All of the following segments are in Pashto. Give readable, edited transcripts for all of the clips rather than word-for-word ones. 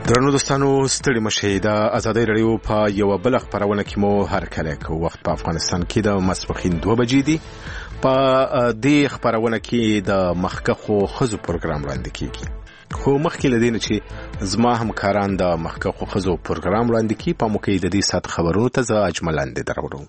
درنو دوستانو ستړي مشئ د ازادۍ رادیو په یو بل خبرونه کې مو هر کله کو وخت په افغانستان کې د ماسپښین 2 بجې دي. په دې خبرونه کې د مخکخو خزو پروګرام وړاندې کیږي. خو مخکې لدین چې زما همکاران د مخکخو خزو پروګرام وړاندې کی په موقع د دې سات خبرونو ته ز اجملاندې درورم.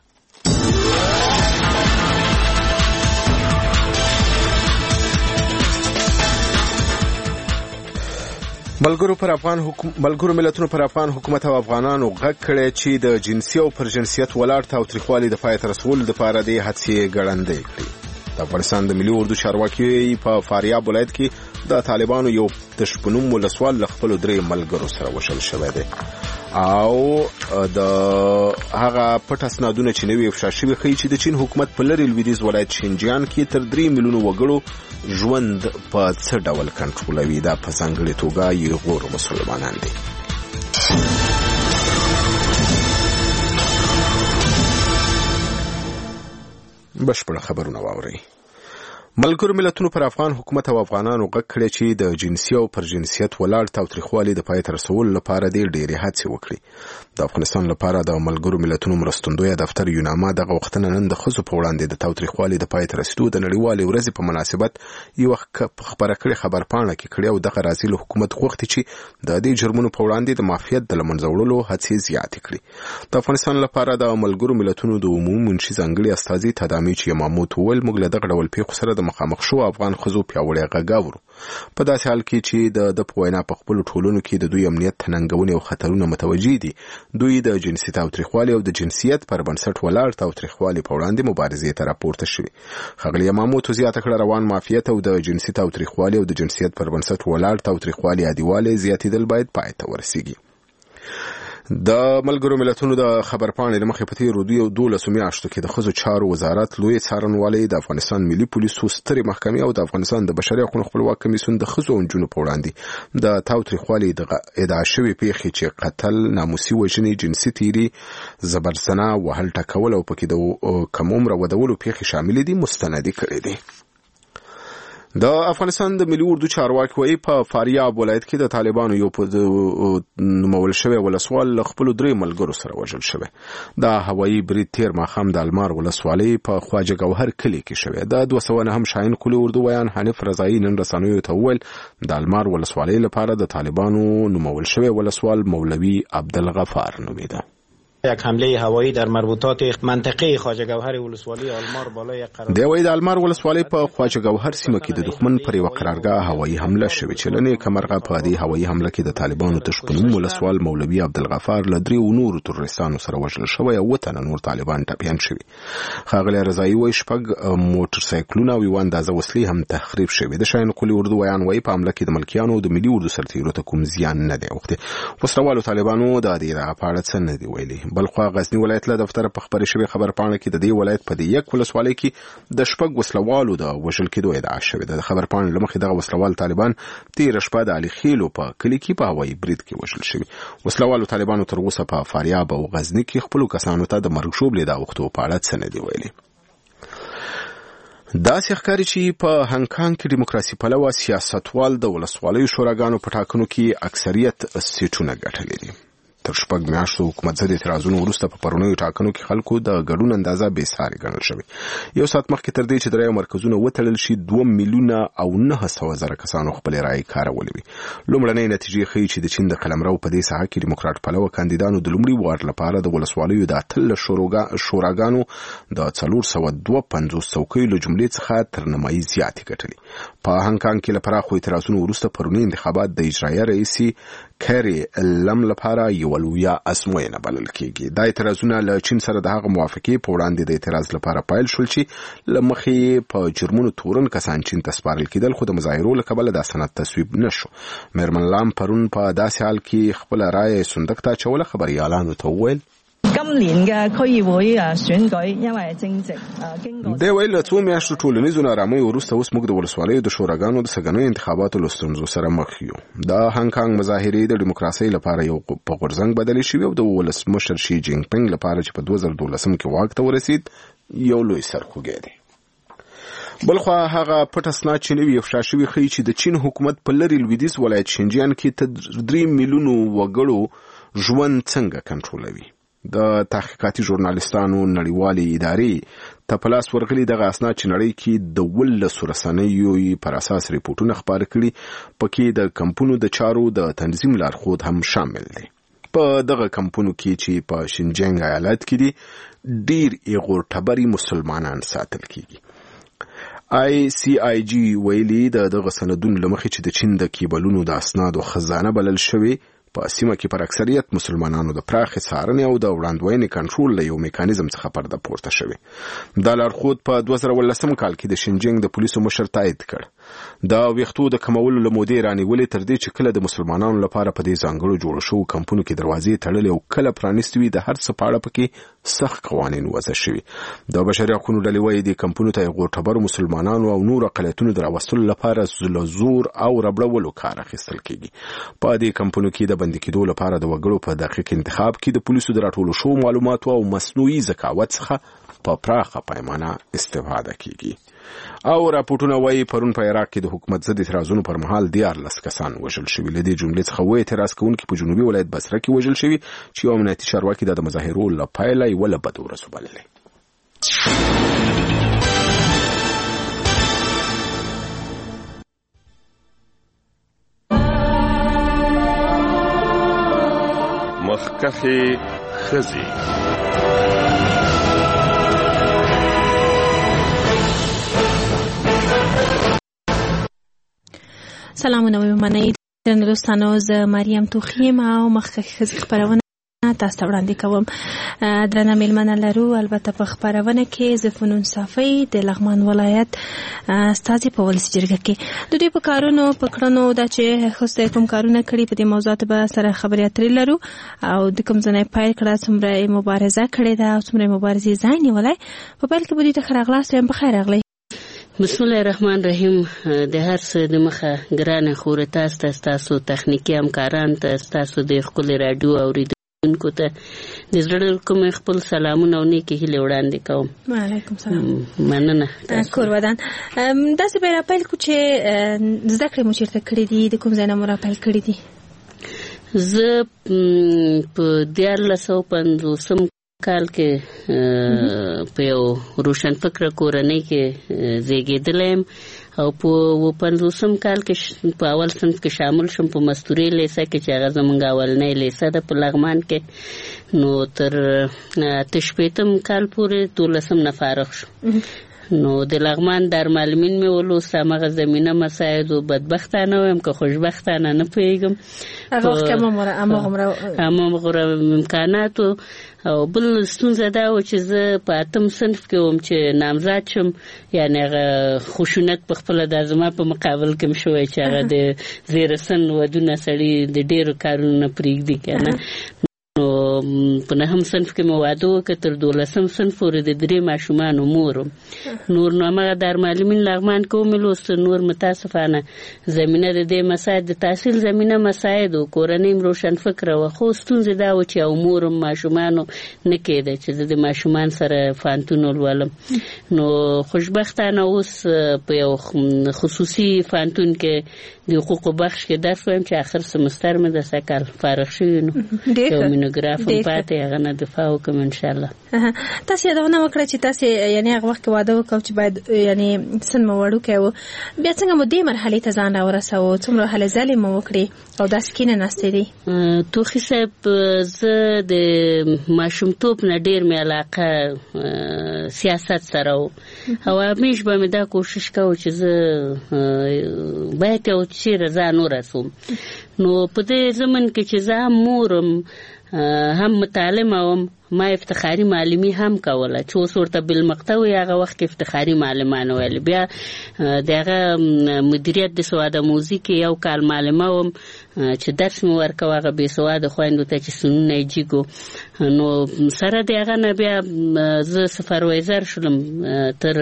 ملګرو ملتونو پر افغان حکومت او افغانانو غږ کړی چې د جنسي او پر جنسیت ولاړ تاوتریخوالي د پای ته رسولو لپاره د هڅې ګړندۍ کړي. د افغانستان د ملي اردو چارواکي په فاریاب ولایت کې د طالبانو یو تشپنوم ولسوال له خپلو 3 ملګرو سره وشل شوی دی او د هغه پټ اسنادونه چې نوي افشا شوي ښیي چې د چین حکومت په لرې لویدیځ ولایت شینجیان کې تر 3 میلیونو وګړو ژوند په څه ډول کنټرولوي. دا په ځانګړې توګه یې مسلمانان دي. بشپړ خبرونه واورئ. ملګرو ملتونو پر افغان حکومت او افغانانو غږ کړی چې د جنسي او پر جنسیت ولاړ تاوتریخوالي د پای ته رسولو لپاره د ډېرې هڅې وکړي. د افغانستان لپاره د ملګرو ملتونو مرستندویه دفتر یوناما دغه وختونه نن د ښځو په وړاندې د تاوتریخوالي د پای ته رسیدو د نړیوالې ورځې په مناسبت یوه خبره کړې خبرپاڼه کې کړې او دغه راځي له حکومت غوښتي چې د دې جرمونو په وړاندې د مافیت د له منځه وړلو هڅې زیاتې کړي. د افغانستان لپاره د ملګرو ملتونو د عمومي منشي ځانګړي استازي تدامیچ یماموت وویل موږ له دغه ډول پیښو سره د مخامخ شو افغان خزو پیاوړی غږ اورو. په داسې حال کې چې د وینا په خپلو ټولنو کې د دوی امنیت ننګونې او خطرونه متوجه دي. دوی د جنسي تاوتریخوالي او د جنسیت پر بنسټ ولاړ تاوتریخوالي په وړاندې مبارزې ته راپورته شوي. ښاغلي یماموت زیاته کړه روان مافیت او د جنسي تاوتریخوالي او د جنسیت پر بنسټ ولاړ تاوتریخوالي عادیوالی زیاتېدل باید پای ته ورسیږي. د ملګرو ملتونو د خبرپاڼې له مخې په تېرو 12 میاشتو کې د ښځو چارو وزارت لوی څارنوالۍ د افغانستان ملي پولیسو سترې محکمې او د افغانستان د بشري حقوقو خپلواک کمیسیون د ښځو او نجونو په وړاندې د تاوتریخوالي د ادعا شوې پیښې چې قتل، ناموسي وژنې، جنسي تیري، زبرځنه، وهل ټکول او پکې د کم عمره ودولو پیښې شاملې دي مستندې کړې دي. د افغانستان د ملي اردو چارواکي وایي په فاریاب ولایت کې د طالبانو یو نومول شوی ولسوال له خپلو 3 ملګرو سره وژل شوی. د هوایي برید تیر ماښام د المار ولسوالۍ په خواجه ګوهر کلي کې شوی. د 209 شاهین کلي اردو ویان حنیف رضایي نن رسنیو ته وویل د المار ولسوالۍ لپاره د طالبانو نومول شوی ولسوال مولوی عبدالغفار نومیده. یک حمله هوایی در مربوطات منطقه خواجه گوهر ولسوالی آلمار بالای قرار دی د آلمار ولسوالی په خواجه گوهر سیمه کې د دښمن پر یو قرارګاه هوایی حمله شوې چې لنې کمرغه په دې هوایی حمله کې د طالبانو تشپنوم ولسوال مولوی عبدالغفار له 3 نورو تروریستانو سره وژل شوی او 8 نور طالبان ټپیان شوي. ښاغلی رضایي وایي 6 موټر سایکلونه او یو اندازه وسلې هم تخریب شوي. د شاهین کلي اردو ویان وایي په حمله کې د ملکیانو د ملي اردو سرتیرو ته کوم زیان نه دی اوښتی. وسلوالو طالبانو د دې په اړه څه نه دی ویلي. بلخوا غزنی ولایت له دفتر په خبري شوی خبرپاڼه کې د دې ولایت په دې یک ولسوالۍ کې د 6 وسلوالو د وژل کېدو ادعا شوې ده. د خبرپاڼې له مخې دغه وسلوال طالبان تېره شپه د علي خیلو په کلي کې په هوایي برید کې وژل شوي. وسلوالو طالبانو تر اوسه په فاریاب او غزني کې خپلو کسانو ته د مرګ ژوبلې د اوښتو په اړه څه نه دي ویلي. داسې ښکاري چې په هنګ کې دیموکراسي پلوه سیاستوال د ولسوالیو شوراګانو په ټاکنو کې اکثریت سیټونه ګټلي دي. تر 6 میاشتو حکومت ضد اعتراضونو وروسته په پرونیو ټاکنو کې خلکو د ګډون اندازه بې ساري ګڼل شوې. یو ساعت مخکې تر دې چې درې مرکزونه وتړل شي 2 میلیونه او 900,000 کسانو خپل رایې کارولې وي. لومړنۍ نتیجې ښیي چې د چین د قلمرو په دې ساحه کې دیموکرات پلوه کاندیدانو د لومړي وار لپاره د ولسوالیو د 18 شوراګانو د 452 څوکیو له جملې څخه تر نیمایي زیاتې ګټلې. په هنګ کې له پراخو اعتراضونو وروسته پرونی انتخابات د اجرایه رئیسي کری لم لپاره یو لویه ازموینه بلل کېږي. دا اعتراضونه له چین سره د هغه موافقې په وړاندې د اعتراض لپاره پایل شول چې له مخې په جرمونو تورن کسان چین ته سپارل کېدل خو د مظاهرو له کبله دا سند تصویب نشو. میرمن لام پرون په داسې حال کې خپله رایه صندوق ته اچوله. خبریالانو ته وویل 今年嘅區議會選舉因為正值經過 دی ویل له 2 میاشتو ټولنیزو نارامۍ وروسته اوس موږ د ولسوالیو د شوراګانو د سږنیو انتخاباتو له ستونزو سره مخ یو. د هنګ مظاهرې د دیموکراسۍ لپاره یو په غورځنګ بدلې شوې او د ولسمشر شي جینګ پینګ لپاره چې په 2012 کې واک ته ورسید یو لوی سرخوږی دی. بلخوا هغه پټ اسناد چې نوي افشا شوي ښیي چې د چین حکومت په لرې لویدیځ ولایت شینجیان کې تر 3 میلیونو وګړو ژوند څنګه کنټرولوي. د تحقیقاتي ژورنالیستانو نړیوالې ادارې ته په لاس ورغلي دغه اسناد چې نړۍ کې د 12 رسنیو پر اساس ریپورټونه خپاره کړي، پکې د کمپونو د چارو د تنظیم لارښود هم شامل دی. په دغه کمپونو کې چې په شینجیانګ ایالت کې دي ډیر ایغور ټبري مسلمانان ساتل کیږي. ICIG ویلي دغه سندونو لمخې چې د چین د کیبلونو د اسنادو خزانه بلل شوی، په سیمه کې پر اکثریت مسلمانانو د پراخې څارنې او د وړاندوینې کنټرول له یو میکانیزم څخه پرده پورته شوی. دا لارښود په 2018 کال کې د شینجیانګ د پولیسو مشر تایید کړ. دا ویښتو د کمولو له مودې رانیولې تر دې چې کله د مسلمانانو لپاره په دې ځانګړو جوړ شوو کمپونو کې دروازې تړلې او کله پرانیستې وي، د هر څه په اړه پکې سخت قوانین وضع شوي. د بشري حقوقو ډلې وایي دې کمپونو ته غوټبرو مسلمانانو او نور اقلیتونو د راوستلو لپاره زور او ربړولو کار اخیستل کیږي. په دې کمپونو کې د بندي کېدو لپاره د وګړو په دقیق انتخاب کې د پولیسو د راټولو شوو معلوماتو او مصنوعي ذکاوت څخه په پراخه پیمانه استفاده کیږي. او راپورټونه وایي پرون په عراق کې د حکومت ضد اعتراضونو پر مهال 14 کسان وژل شوي. له دې جملې څخه وایي اعتراض کوونکي په جنوبي ولایت بصره کې وژل شوي چې یو امنیتي چارواکي د مظاهرو له پیله یوه له بدو ورځو بللې. مخکخي خزي سلامونه مېمنۍ درنو دوستانو، زه مریم توخیم او مخکخي خزي خبرونه تاسو ته وړاندې کوم. درنه مېلمنه لرو البته په خبرونه کې زه فنون صافی د لغمان ولایت استازي په ولسي جرګه کې د دوی په کارونو په کړنو دا چې خوسته کوم کارونه کړي په دې موضوعات به سره خبرې اترې لرو او د کوم ځای پای کړه څومره مبارزه کړې ده او څومره مبارزې ځای نیولای. په پیل کې به دې ته خراغلاست هم بخیر راغلی. بسم الله الرحمن الرحیم. د هر څه د مخه ګرانه خور تاسو تخنیکی همکاران تاسو د خپل رادیو اوریدونکو ته د زړه کوم خپل سلامونه او نیکی هیله وړاندې کوم. وعلیکم سلام. مننه. کور ودان داسې به راپیل کو چې زده کړې مو چیرته کړې دي، د کوم ځای نه مو راپیل کړې دي؟ زه په 1950 کال کې په یو روشنفکره کورنۍ کې زیږېدلی یم او په 50 کال کې په اول صنف کې شامل شم په مستوري لیسه کې چې هغه زموږ اولنۍ لیسه ده په لغمان کې. نو تر 18 کال پورې 12 نه فارغ شو. نو د لغمان دارالمعلمین مې ولوسته. همغه زمینه مساعدو بدبختانه ویم که خوشبختانه نه پوهېږم. هغه وخت کې هماغومره امکاناتو. او بل ستونزه دا و چې زه په 8 صنف کې وم چې نامزد شم، یعنی هغه خشونت په خپله دا زما په مقابل کې م شوی چې هغه د زیر سن ودونه سړي د ډېرو کارونو نه پرېږدي که نه. نو په 9 صنف کې مې واده وکړه، تر 12 صنف پورې د 3 ماشومانو مور وم. نور نو همغه دارالمعلمین لغمان کې ومې لوسته. نور متاسفانه زمینه د دې مساعد د تحصیل زمینه مساعد و کورنۍ م روشنفکره وه، خو ستونزې دا و چې او مور ماشومانو نه کېده چې زه د ماشومان سره فانتون ولولم. نو خوشبختانه اوس په یو خصوصي فانتون کې د حقوقو بخش کې درس وایم چې آخر سمستر مې د سکل فارغ شوی. نو یو مینوګراف هم پاتې هغه نه دفاع وکړم انشاءالله. تاسو یادونه وکړه چې تاسو یعنی هغه وخت واده وکړو چې باید یعنی سن مو وړوکی و، بیا څنګه مو دې مرحلې ته ځان راورسوه؟ څومره هلې ځلې مو وکړې او داسې کینه ناستې دي؟ توخي صاحب، زه د ماشومتوب نه ډېر مې علاقه سیاست سره و او همیش به مې دا کوشش کوو چې زه باید یو چیرې ځان ورسوم. نو په دې زمن کې چې زه هم مورم هم متعلمه وم، ما افتخاري معلمي هم کوله چې اوس ورته بالمقطع وي. هغه وخت کې افتخاري معلمانه ویل. بیا د هغه مدیریت د سواد آموزي کې یو کال معلمه وم چې درس مې ورکوه هغه بې سواده خویندو ته چې سنونه یې جیږو. نو سره د هغه نه بیا زه سپروایزر شولم تر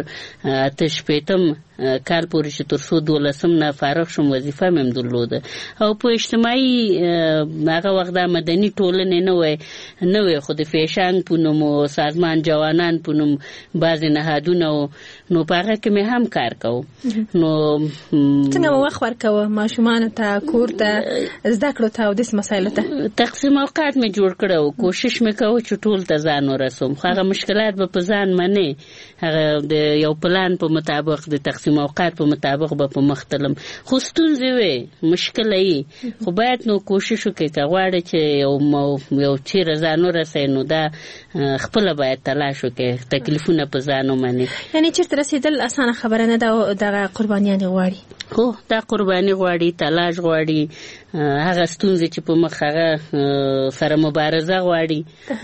8 کال پورې چې تر څو 12 نه فارغ شم. وظیفه مې هم درلوده او په اجتماعي هغه وخت دا مدني ټولنې نه وی خو د فیشن شاشنګ په نوم او سازمان جوانان په نوم بعضې نهادونه و، نو په هغه کې مې هم کار کوو. نو څنګه مو وخت ورکوه ماشومانو ته، کور ته، زده کړو ته او داسې مسایلو ته؟ تقسیم اوقات مې جوړ کړی و، کوشش مې کوو چې ټول ته ځان ورسوم، خو هغه مشکلات به په ځان منې، هغه د یو پلان په مطابق د تقسیم اوقات په مطابق به په مخ تلم، خو ستونزې وې، مشکله یې، خو باید نو کوشش وکړې که غواړې چې یو چیرې ځان ورسوې نو دا خپله باید تلاش وکړې، تکلیفونه په ځان ومنې. یعنې چېرته رسېدل اسانه خبره نه ده، دغه قربانیانې غواړي. هو دا قرباني غواړي، تلاش غواړي، هغه ستونزې چې په مخ هغه سره مبارزه غواړي.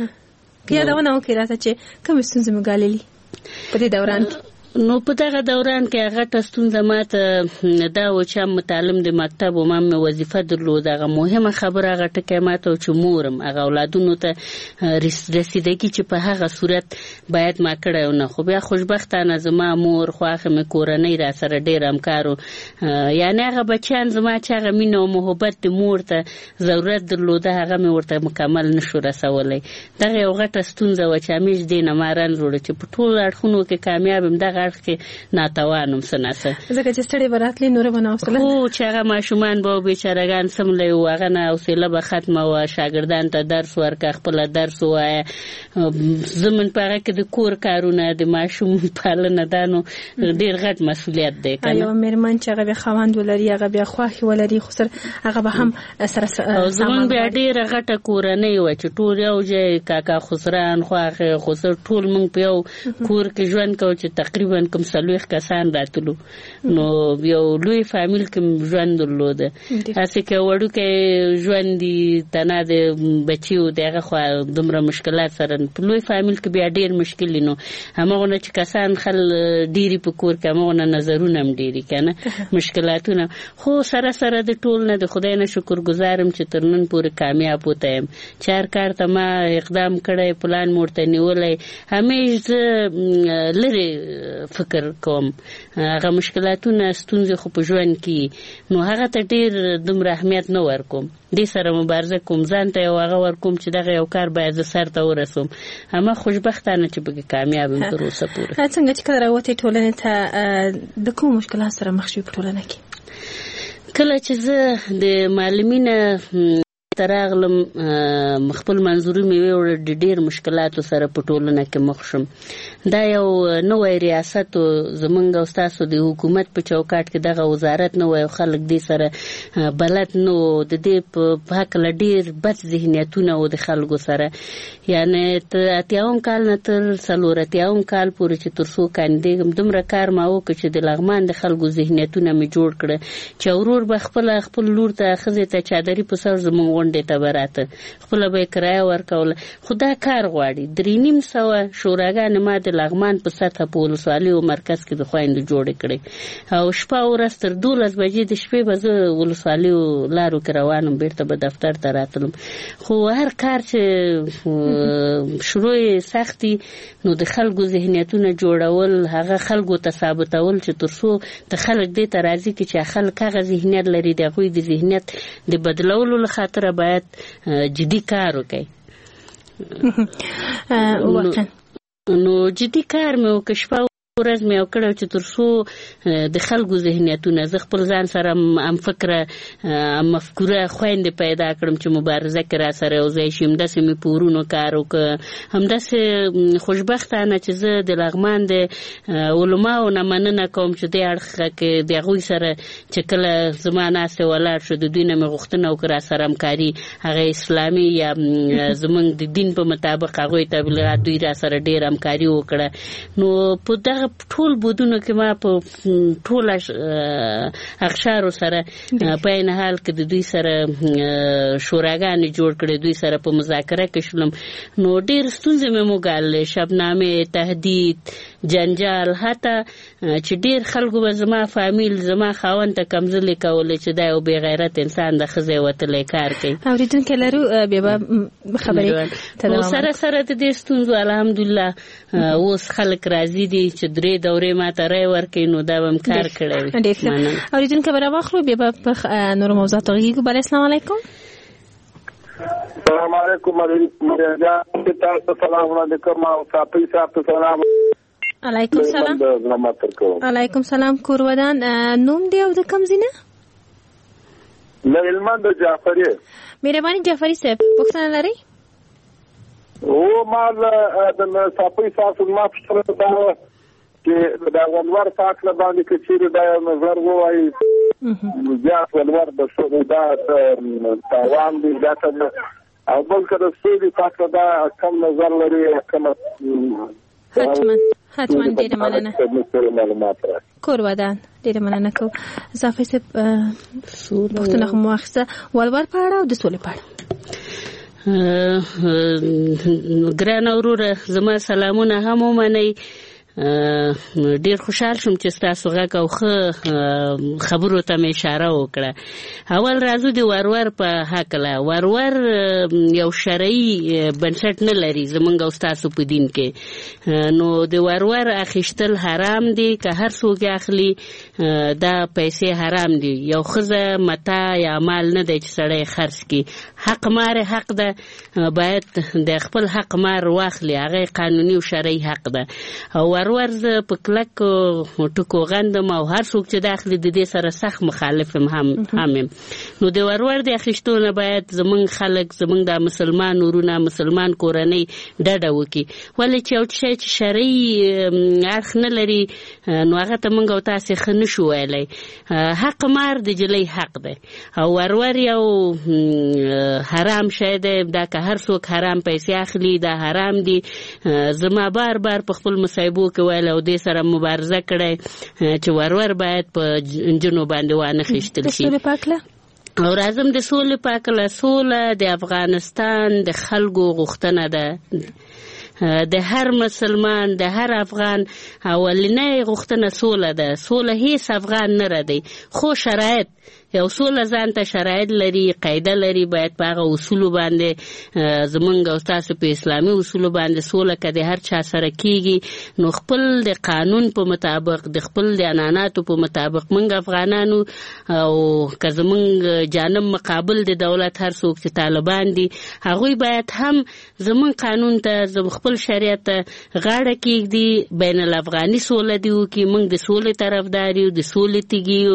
یادونه وکړئ راته چې کومې ستونزې مو ګاللي په دې دوران کې؟ نو په دغه دوران کې هغه ته ستونزه ماته دا و چې هم متعلم د مکتب و، ما مې وظیفه درلوده. هغه مهمه خبره هغه ټکی ماته و چې مورم هغه اولادونو ته رسیدګي چې په هغه صورت باید ما کړی و نه، خو بیا خوشبختانه زما مور خواښه مې کورنۍ را سره ډېر همکار و، یعنې هغه بچیان زما چې هغه مینه او محبت د مور ته ضرورت درلوده هغه مې ورته مکمل نشو رسولی. دغه یو غټه ستونزه وه چې همیش دې نه ما رنځ وړه چې په ټولو اړخونو کې کامیاب یم، دغه اړخ کې ناتوانم څه نه څه، ځکه چې ستړې به راتلې نوره به نه حوصله، خو چې هغه ماشومان به بېچارهګان څملی وو، هغه نه حوصله به ختمه وه، شاګردان ته درس ورکړه، خپله درس ووایه، زمون په هغه کې د کور کارونه، د ماشوم پالنه، دا نو ډېر غټ مسؤلیت دی که نه. یوه مېرمن چې هغه بیا خاوند ولري، هغه بیا خواښې ولري، خو سره هغه به هم سره زمون بیا ډېره غټه کورنۍ وه چې ټول یو ځای، کاکا خسران، خواښې خسر، ټول موږ په یو کور کې ژوند کوو چې تقریبا کوم 40 کسان راتلو، نو یو لوی فامیل کې ژوند درلوده. هسې که وړوکی ژوند دي تنه د بچیو د هغه خوا دومره مشکلات سره په لوی فامیل کې بیا ډېر مشکل دي، نو همغونه چې کسان خل ډېري په کور کې همغونه نظرونه هم ډېري که نه مشکلاتونه، خو سره سره د ټول نه د خدای نه شکر ګزارم چې تر نن پورې کامیاب وته یم، چې هر کار ته ما اقدام کړی، پلان مې ورته نیولی، همیش زه لرې فکر کوم، هغه مشکلاتونه ستونزې خو په ژوند کې، نو هغه ته ډېر دومره اهمیت نه ورکوم، دې سره مبارزه کوم، ځان ته یو هغه ورکوم چې دغه یو کار باید زه سر ته ورسوم، همه خوشبختانه چې پکې کامیاب یم تر اوسه پورې. څنګه چې کله راوتې ټولنې ته د کوم مشکلات سره مخ شوې په ټولنه کې؟ کله چې زه د معلمینه ته راغلم، خپل منظوري مې ویوړه، د ډېر مشکلاتو سره په ټولنه کې مخ شم. دا یو نوی ریاست زمونږ او ستاسو د حکومت په چوکاټ کې دغه وزارت نه وای، خلک دې سره بلد نه و، د دې په هکله ډېر بد ذهنیتونه و د خلکو سره، یعنې تر 80 کال نه تر 84 کال پورې چې تر څو کاندېږم دومره کار ما وکړ چې د لغمان د خلکو ذهنیتونه مې جوړ کړه چې ورور به خپل لور ته ښځې ته چادري په سر زمونږ غونډې ته به راته، خپله به یې کرایه ورکوله، خو دا کار غواړي. 3,500 شوراګانې ما د لغمان په سطحه په ولسوالۍ او مرکز کې د خویندو جوړې کړې، او شپه ورځ تر 12 بجې د شپې به زه ولسوالیو لارو کې روانم، بیرته به دفتر ته راتلم، خو هر کار چې شروع یې سختي، نو د خلکو ذهنیتونه جوړول، هغه خلکو ته ثابتول چې تر څو د خلک دې ته راځي چې خلک هغه ذهنیت لري، د هغوی د ذهنیت د بدلولو له خاطره باید جدي کار وکړي. نو جدي کار مې وکړ، شپه ورځ مې وکړه چې تر څو د خلکو ذهنیتونه، زه خپل ځان سره هم فکره مفکوره خویندې پیدا کړم چې مبارزه کې را سره یو ځای شي، همداسې مې په ورونو کار وکړه، همداسې خوشبختانه چې زه د لغمان د علماو نه مننه کوم چې دې اړخ کې د هغوی سره چې کله زما ناستې ولاړ شو، د دوی نه مې غوښتنه وکړه را سره همکاري، هغه اسلامي یا زمونږ د دین په مطابق هغوی تبلیغات، دوی را سره ډېر همکاري وکړه. نو په دغه ټول بودونو کې ما په ټول اقشارو سره په عین حال کې د دوی سره شوراګانې جوړ کړې، دوی سره په مذاکره کې شولم، نو ډېر ستونزې مې وګاللې، شبنامې، تهدید، جنجال، حتی چې ډېر خلکو به زما فامیل، زما خاوند ته کمزلې کولې چې دا یو بې غیرت انسان د ښځې وتلی کار کوي. اورېدونکي لرو، بیا به خبرې سره سره د دې ستونزو الحمدلله اوس خلک راضي دي چې 3 دورې ما ته رای ورکوي، نو دا به م کار کړی وي. ډېر ښه. اورېدونکي به راواخلو، بیا به په نورو موضوعاتو غږېږو. بله، السلام علیکم. السلام علیکم مریا تاسو سلام علیکم او صافي تاسو سلام علیکم سلام. علیکم سلام. کورودان نوم دی او د کوم ځینه؟ لهلمند جعفری. مهرباني جعفری صاحب پوښتنه لرئ؟ او ما د صافي تاسو ما پوښتنه وکړه چې دا ولور فاصله باندې کې چیرې دا نظر وایي زیات ولور د څه دا تاوان دی دا او بل کله سودی فاصله دا کم نظر لري کم حتما ډیره مننه. کور ودان ډیره مننه کو صافي صاحب پوښتنه خو مؤاخذه ولور په اړه او د سولې په اړه. ګران وروره زما سلامونه هم ومنئ. ډیر خوشحال شوم چې ستاسو غږ او خبرو ته مې اشاره وکړه. اول راځو د ورور په هکله. ورور یو شرعي بنسټ نه لري زمونږ او ستاسو په دین کې، نو د ورور اخیستل حرام دي. که هر څوک اخلي دا پیسې حرام دي. یو ښځه متاع یا مال نه دی چې سړی خرڅ کړي. حق مار حق ده، باید د خپل حق مار واخلي، هغه قانوني او شرعي حق ده. او ورور زه په کلک ټکو غندم او هر څوک چې داخلي د دې سره سخت مخالف هم نو د ورور د اخیستو نه باید زمونږ خلک، زمونږ د مسلمان ورونه، مسلمان کورنۍ ډډه وکړي. ولې چې یو شی چې شرعي اړخ نه لري نو هغه ته موږ او تاسې ښه نشو ویلی. حق مار د جلۍ حق دی او ورور یو حرام شی دی. دا که هر څوک حرام پیسې اخلي دا حرام دي. زما بار بار په خپل مصاحبو کې ویل او دې سره مبارزه کړی چې ورور باید په نجونو باندې وانه خیشتل شي. او راځم د سولې په هکله. سوله د افغانستان د خلکو غوښتنه ده، د هر مسلمان، د هر افغان اولنۍ غوښتنه سوله ده. سوله هیڅ افغان نه ردی، خو شرایط یو سوله ځان ته شرایط لري، قاعده لري. باید په هغه اصولو باندې زمونږ او تاسو په اسلامي اصولو باندې سوله که د هر چا سره کیږي نو خپل د قانون په مطابق، د خپل د عنعناتو په مطابق موږ افغانانو او که زمونږ جانب مقابل د دولت هر څوک چې طالبان دي هغوی باید هم زمونږ قانون ته، خپل شریعت ته غاړه کیږدي، بین الافغاني سوله دی وکړي. موږ د سولې طرفدار یو، د سولې تږي یو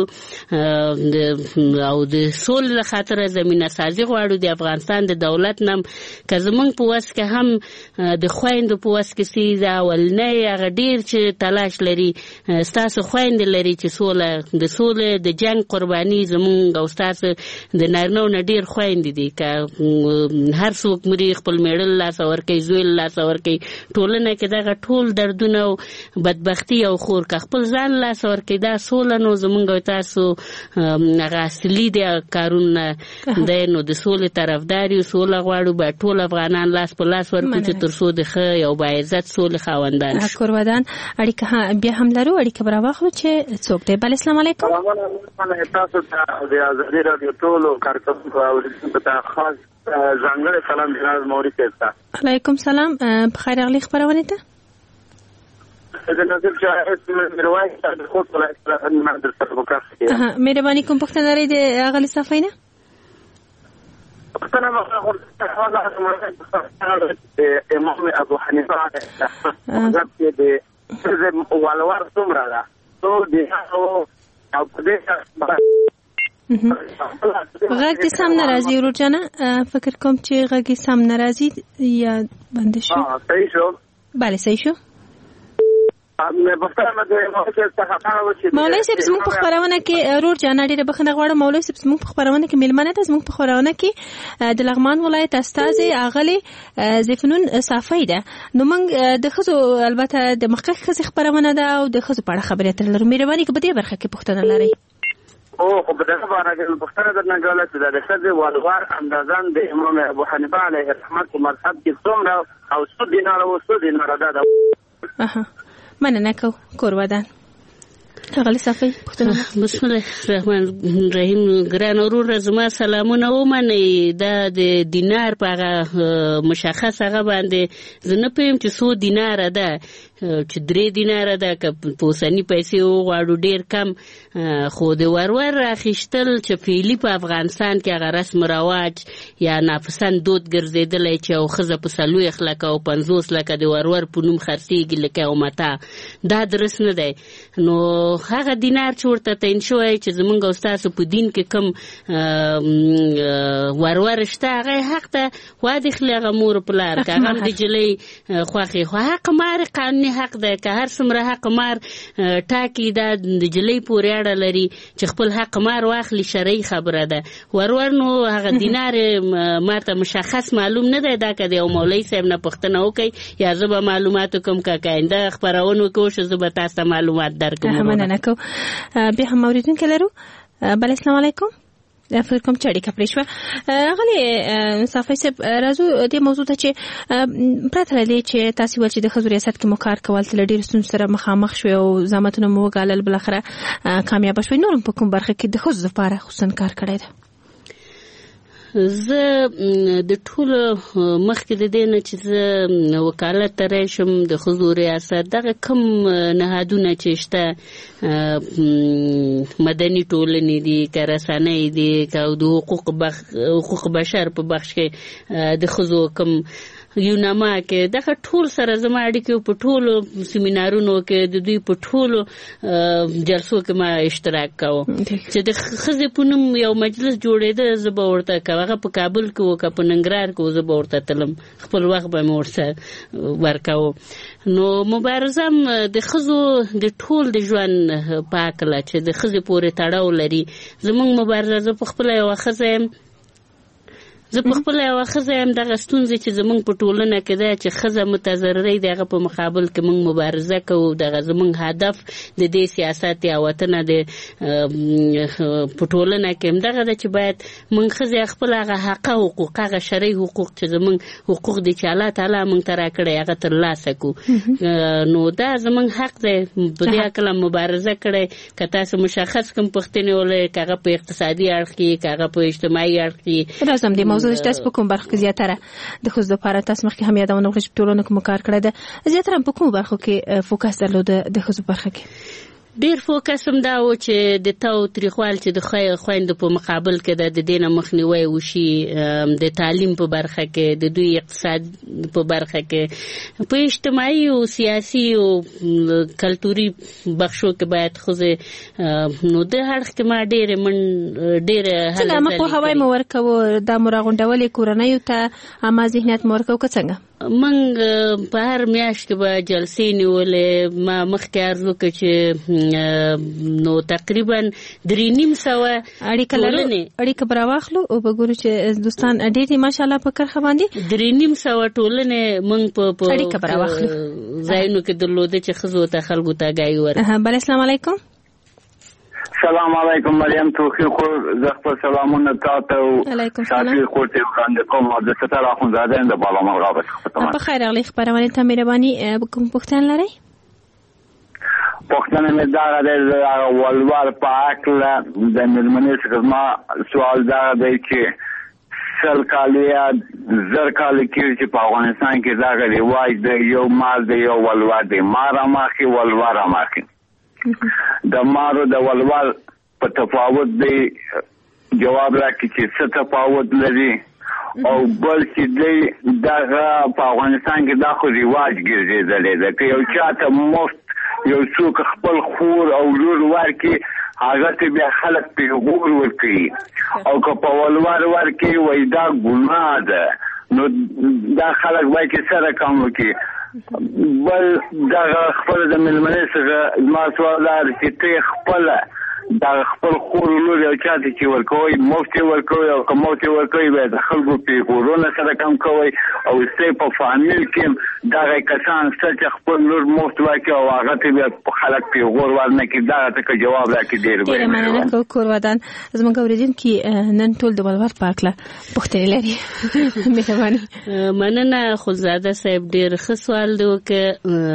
او د سولې خاطر زمینه سازي غواړو. د افغانستان د دولت نم که زمونږ په وس کې هم د خویندو په وس کې سي دا اولنۍ هغه ډیر چې تلاش لري، ستاسو خویندې لري چې سوله د سولې د جنگ قرباني زمونږ او ستاسو د نارینو نه ډیر خویندې دي. که هر څوک مري خپل میړه لاس ورکوي، زوی لاس ورکوي، ټولنه کې دغه ټول دردونه او بدبختي او خور که خپل ځان لاس ورکوي دا سوله نو زمونږ او تاسو هغه اصلي دی کارونه دی. نو د سولې طرفدار یو، سوله غواړو، باید ټول افغانان لاس په لاس ورکړو چې تر څو د ښه یو باعزت سولې خاوندان شو. کورودان اړیکه بیا هم لرو، اړیکه به راواخلو چې څوک دی. بله السلام علیکم. تاسو ته د ازادي راډیو ټولو کارکوونکو او لیدونکو ته خاص ځانګړی سلام جناب موري صاحب ته. علیکم سلام. په خیر راغلی خپرونې ته. مهرباني کوم پوښتنه لرئ د اغلې صافۍ نه؟ امام ابو حنیفه مذهب کې د ولور څومره ده؟ غږ دې سم نه راځي ورور جانه، فکر کوم چې غږ دې سم نه راځي یا بنده شو. صحیح شو؟ بله صحیح شو. مولوي صاحب زموږ په خپرونه کې ورور جانه ډېره بخښنه غواړم، مولوي صاحب زموږ په خپرونه کې میلمنه ده. زموږ په خپرونه کې د لغمان ولایت استازی اغلې زیفنون صافۍ ده. نو موږ د ښځو البته د مخکښ ښځې خپرونه ده او د ښځو په اړه خبرې اترې لرو. مهرباني که په دې برخه کې پوښتنه لرئ. خو په دغه باره کې پوښتنه درنه کوله چې د ښځې ولور اندازان د امام ابو حنیفه علیه الرحمت په مذهب کې څومره او څو دیناره او څو دیناره ده؟ مننه کو کورودان. اغلی صافۍ پوښتنه. بسم الله الرحمن الرحیم. ګران ورور زما سلامونه ومنئ. دا د دینار په هغه مشخص هغه باندې زه نه پوهیم چې څو دیناره ده. چې 3 دیناره ده که په اوسني پیسې وغواړو ډېر کم خو د ورور اخیستل چې فعلي په افغانستان کې هغه رسم رواج یا ناپسند دود ګرځېدلی چې یو ښځه په 40 لکه او 50 لکه د ورور په نوم خرڅېږي لکه یو متاع دا درست نه دی نو هغه دینار چې ورته تعین شوی چې زمونږ او ستاسو په دین کې کوم ورور شته هغه حق ته وادخلي هغه مور پلار که هغه هم د جلۍ خوښې خو حق مار قانوني حق دی که هر څومره حق مار ټاکي دا د جلۍ پورې اړه لري چې خپل حق مار واخلي شرعي خبره ده ورور نو هغه دینار ماته مشخص معلوم نه دی دا که د یو مولوي صاحب نه پوښتنه وکړئ یا زه به معلومات وکړم که آینده خپرونو کې وشو زه به تاسو ته معلومات درکړم مننه کوم بیا هم اوریدونکي لرو بله السلام علیکم فکر کوم چې اړیکه پرې شوه غلی صافی صاحب راځو دې موضوع ته چې پرته له دې چې تاسو ول چې د ښځو ریاست کې مو کار کول تل ډېر ستونزو سره مخامخ شوي او زحمتونه مو وګالل بالاخره کامیابه شوي نور په کوم برخه کې د ښځو لپاره خصوصا کار کړی دی زه د ټولو مخکې د دې نه چې زه وکالت ته راشم د ښځو ریاست دغه کوم نهادونه چې شته مدني ټولنې دي که رسنۍ دي که د حقوق بشر په بخش کې د ښځو کوم یونما کې دغه ټول سره زما اړیکې په ټولو سیمینارونو کې د دوی په ټولو جلسو کې ما اشتراک کوم چې د ښځې په نوم یو مجلس جوړېده زه به ورته که هغه په کابل کې و که په ننګرهار کې و زه به ورته تلم خپل وخت به مې ورسره ورکوم نو مبارزه د ښځو د ټول د ژوند په هکله چې د ښځې پورې تړاو لري زموږ مبارزه زه په خپله یوه ښځه یم دغه ستونزې چې زمونږ په ټولنه کې ده چې ښځه متضررې د هغه په مقابل کې مونږ مبارزه کوو دغه زمونږ هدف د دې سیاست یا وطنه د په ټولنه کې هم دغه ده چې باید مونږ ښځې خپل هغه حقه حقوق هغه شرعي حقوق چې زمونږ حقوق دي چې الله تعالی مونږ ته راکړی هغه ترلاسه کړو نو دا زمونږ حق دی په دې هکله مبارزه کړی که تاسو مشخص کوم پوښتنې ولرئ که هغه په اقتصادي اړخ کې که هغه په اجتماعي اړخ کې موضوع چې تاسو په کوم برخه کې زیاتره د ښځو لپاره تاسو مخکې هم یادونه وکړه چې په ټولنو کې مو کار کړی ده زیاتره په کومو برخو کې فوکس درلوده د ښځو برخه کې ډیر فوکس هم دا و چې د تاوتریخوال چې د خویندو په مقابل کې د دې نه مخنیوی وشي د تعلیم په برخه کې د دوی اقتصاد په برخه کې په اجتماعي او سیاسي او کلتوري بخشو کې باید ښځې نو د اړخ کې ما ډېرې څنګه ما پوهاوی مو ورکوو دا مو راغونډولې کورنیو ته عامه ذهنیت مو ورکوو که څنګه منګ په هر میاشت کې به جلسې نیولې ما مخکې عرض وکړه چې نو تقریبا 350 اړیکه به راواخلو او به ګورو چې دوستان ډېر دي ماشاءالله په کرښه باندې 350 ټولنې موږ په ځایونو کې درلوده چې ښځو ته خلکو ته ګایي ورکړه بله السلام علیکم السلام علیکم مریم توخی خور زخبر سلامون تاته و شاکر خورتی وړاندې کوم د ستر اخوندزاده د بالا مرغا بخښتم په خیر اغلی خبرونه ته مهرباني کوم پوښتنه لرئ پوښتنه مې دا ده ولور په اکله د ملمنې څخه ما سوال دا دی چې سل کالیا زر کال کې چې په افغانستان کې دا رواج دی یو مال دی یو ولور دی مارا ماخي ولور ماخي د مارو د ولور په تفاوت دی جواب راکړي چې څه تفاوت لري او بل چې دی دغه په افغانستان کې دا خو رواج ګرځېدلی دی که یو چاته مفت یو څوک خپل خور او لور ورکړي هغه ته بیا خلک پیغور ورکوي او که په ولور ورکړي وایي دا ګناه ده نو دا خلک باید چې سره کم وکړي بل دغه خپل د مېلمنې څخه زما سوال دا دی چې ته خپله دغه خپل خور لور یو چاته چې ورکوئ مفت یې ورکوئ او که مفت یې ورکوئ باید د خلکو پیغورونه سره کم کوئ او ستاسې په فامیل کې دغه کسان شته چې خپل لور مفت ورکړي او هغه ته بیا خلک پیغور ورنه کړي دغه ته که جواب راکړي ډېر ډېره مننه کوو کور ودان زموږ اورېدونکي نن ټول د ولور په هکله پوښتنې لري مهرباني مننه خلزاده صاحب ډېر ښه سوال دی وکړه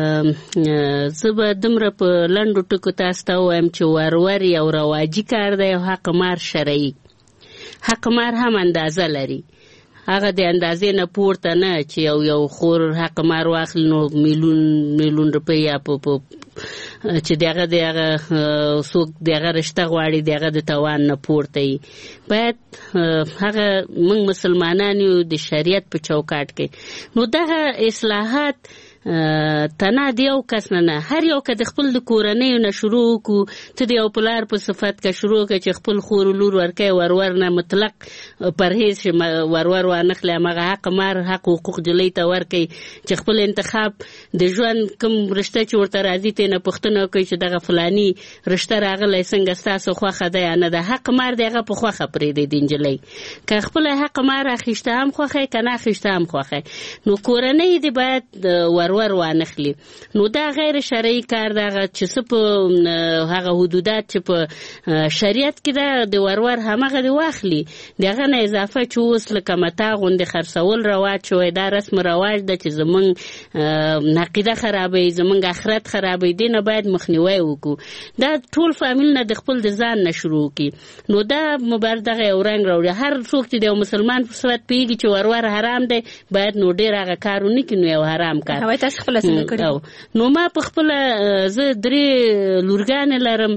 زه به دومره په لنډو ټکو تاسو ته ووایم چې ورور او رواجی کار دی او حق مار شرعي حق مار هم اندازه لري هغه د اندازې نه پورته نه چې یو خور حق مار واخلي نو میلیون روپۍ یا په چې دغه څوک دغه رشته غواړي دغه د توان نه پورته وي. باید هغه موږ مسلمانان یو د شریعت په چوکاټ کې نو دغه اصلاحات تنه د یو کس نه هر یو که د خپل د کورنۍ نه شروع وکړو ته د یو پلار په صفت که شروع کړه چې خپل خور لور ورکوي ورور نه مطلق پرهیز شي ورور وانخلي همغه حق مار حق حقوق جلۍ ته ورکوي چې خپل انتخاب د ژوند کوم رشته چې ورته راځي ته نه پوښتنه کوي چې دغه فلاني رشته راغلی څنګه ستاسو خوښه ده یا نه ده. حق مار د هغه په خوښه پرېږدي د نجلۍ که خپل حق مار اخیسته هم خوښی که نه اخیسته هم خوښی نو کورنۍ دې باید ورور وانخلي. نو دا غیر شرعي کار دغه چې څه په هغه حدودات چې په شریعت کې ده د ورور همغه دی واخلي دغه نه اضافه چې اوس لکه متاع غوندې خرڅول رواج شوی دا رسم رواج ده چې زمونږ عقیده خرابوي زمونږ آخرت خرابوي دې نه باید مخنیوی وکړو. دا ټول فامیل نه د خپل د ځان نه شروع کړي نو دا مبارک دغه یو رنګ راوړي. هر څوک چې د یو مسلمان په صفت پوهېږي چې ورور حرام دی باید نو ډېر هغه کار ونه کړي نو یو حرام کار. نو ما په خپل زه 3 لورګانې لرم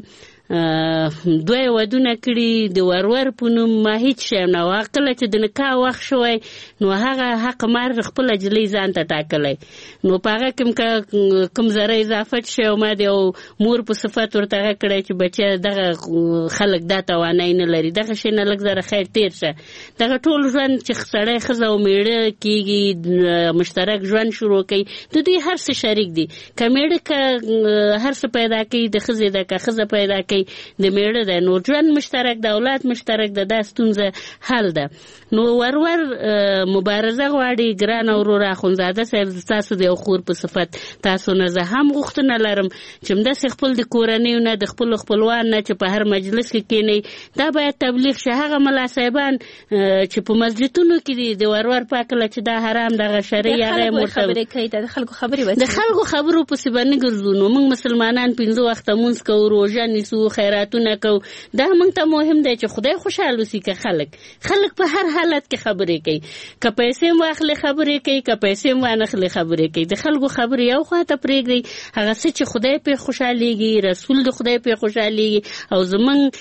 2 ودونه کړي د ورور په نوم ما هیڅ شی نه و. کله چې د نکاح وخت شوی نو هغه حق مار خپله جلۍ ځان ته ټاکلی نو په هغه کې کوم ذره اضافت شی او ما د یو مور په صفت ورته هغه کړی چې بچه دغه خلک دا توانای نه لري دغه شی نه لږ ذره خیر تیر شه. دغه ټول ژوند چې سړی ښځه او میړه کېږي مشترک ژوند شروع کوي د دوی هر څه شریک دي. که میړه که هر څه پیدا کوي د ښځې ده که ښځه پیدا کوي د میړه ده نو ژوند مشترک د اولاد مشترک ده دا ستونزه حل ده. نو ورور مبارزه غواړي ګرانه وروره اخندزاده صاحب تاسو د یو خور په صفت تاسو نه زه هم غوښتنه لرم چې همداسې خپل د کورنیو نه د خپلو خپلوان نه چې په هر مجلس کې کښېنئ دا باید تبلیغ شي. هغه ملا صاحبان چې په مسجدونو کې دي د ورور په هکله چې دا حرام دغه شرعي هغه یې د خلکو خبرې د خلکو خبرو پسې به نه ګرځو. نو موږ مسلمانان 15 وخته مونځ کوو روژه نیسو خیراتونه کوو دا موږ ته مهم دی چې خدای خوشحال وسي. که خلک په هر حالت کې خبرې کوي که پیسې هم واخلي خبرې کوي که پیسې هم وانخلي خبرې کوي د خلکو خبرې یو خواته پرېږدئ. هغه څه چې خدای پې خوشحالېږي رسول د خدای پې خوشحالېږي او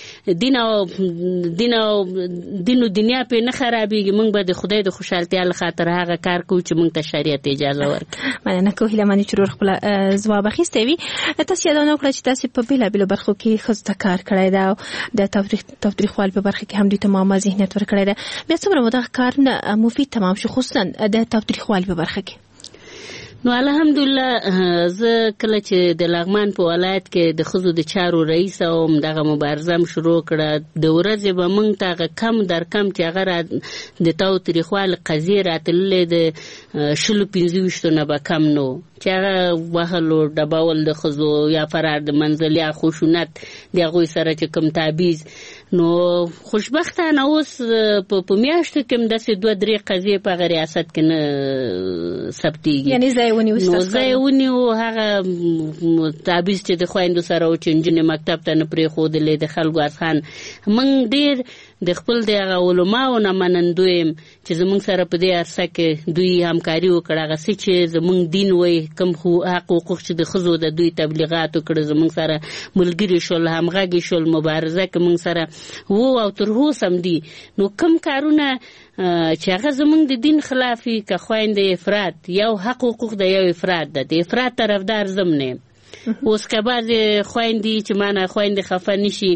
زمونږ دین او دنیا پې نه خرابېږي موږ به د خدای د خوشحالتیا له خاطر هغه کار کوو چې موږ ته شریعت اجازه ورکړي. مننه کوو هیله منو چې ورور خپله ځواب اخیستی وي. تاسو یادونه وکړه چې تاسو په بېلابېلو برخو کې ښځو ته کار کړی ده او د تاوتریخوالي په برخه کې هم دوی ته معما ذهنیت ورکړی ده. بیا څومره مو دغه کارونه مفید تمام شو خصوصا د تاوتریخوالي په برخه کې؟ نو الحمدلله زه کله چې د لغمان په ولایت کې د ښځو د چارو رئیس وم دغه مبارزه م شروع کړه د ورځې به موږ ته هغه کم در کم چې هغه د تاوتریخوالي قضیې راتللې د 25 نه به کم نو چې هغه وهلو ډبول د ښځو یا فرار د منزل یا خشونت د هغوی سره چې کوم تعبیز. نو خوشبختانه اوس په میاشتو کې هم داسې 2-3 قضیې په هغه ریاست کې نه ثبتېږي. یعنې ځای نو ځای ونیو هغه تعبیز چې د خویندو سره و چې نجونې مکتب ته نه پرېښودلې د خلکو اذهان موږ ډېر د خپل د هغه علماو نه منندوی یم چې زموږ سره په دې عرصه کې دوی همکاري وکړه. هغه څه چې زموږ دین وایي کوم حق حقوق چې د ښځو د دوی تبلیغات وکړه زموږ سره ملګري شول همغږي شول مبارزه کې موږ سره او تر اوسه هم دي. نو کوم کارونه چې هغه زموږ د دین خلافي که خویندې افراط یو حق حقوق د یو افراط ده د افراط طرفدار زم نه یم. اوس که بعضې خویندې چې مانه خویندې خفه نشي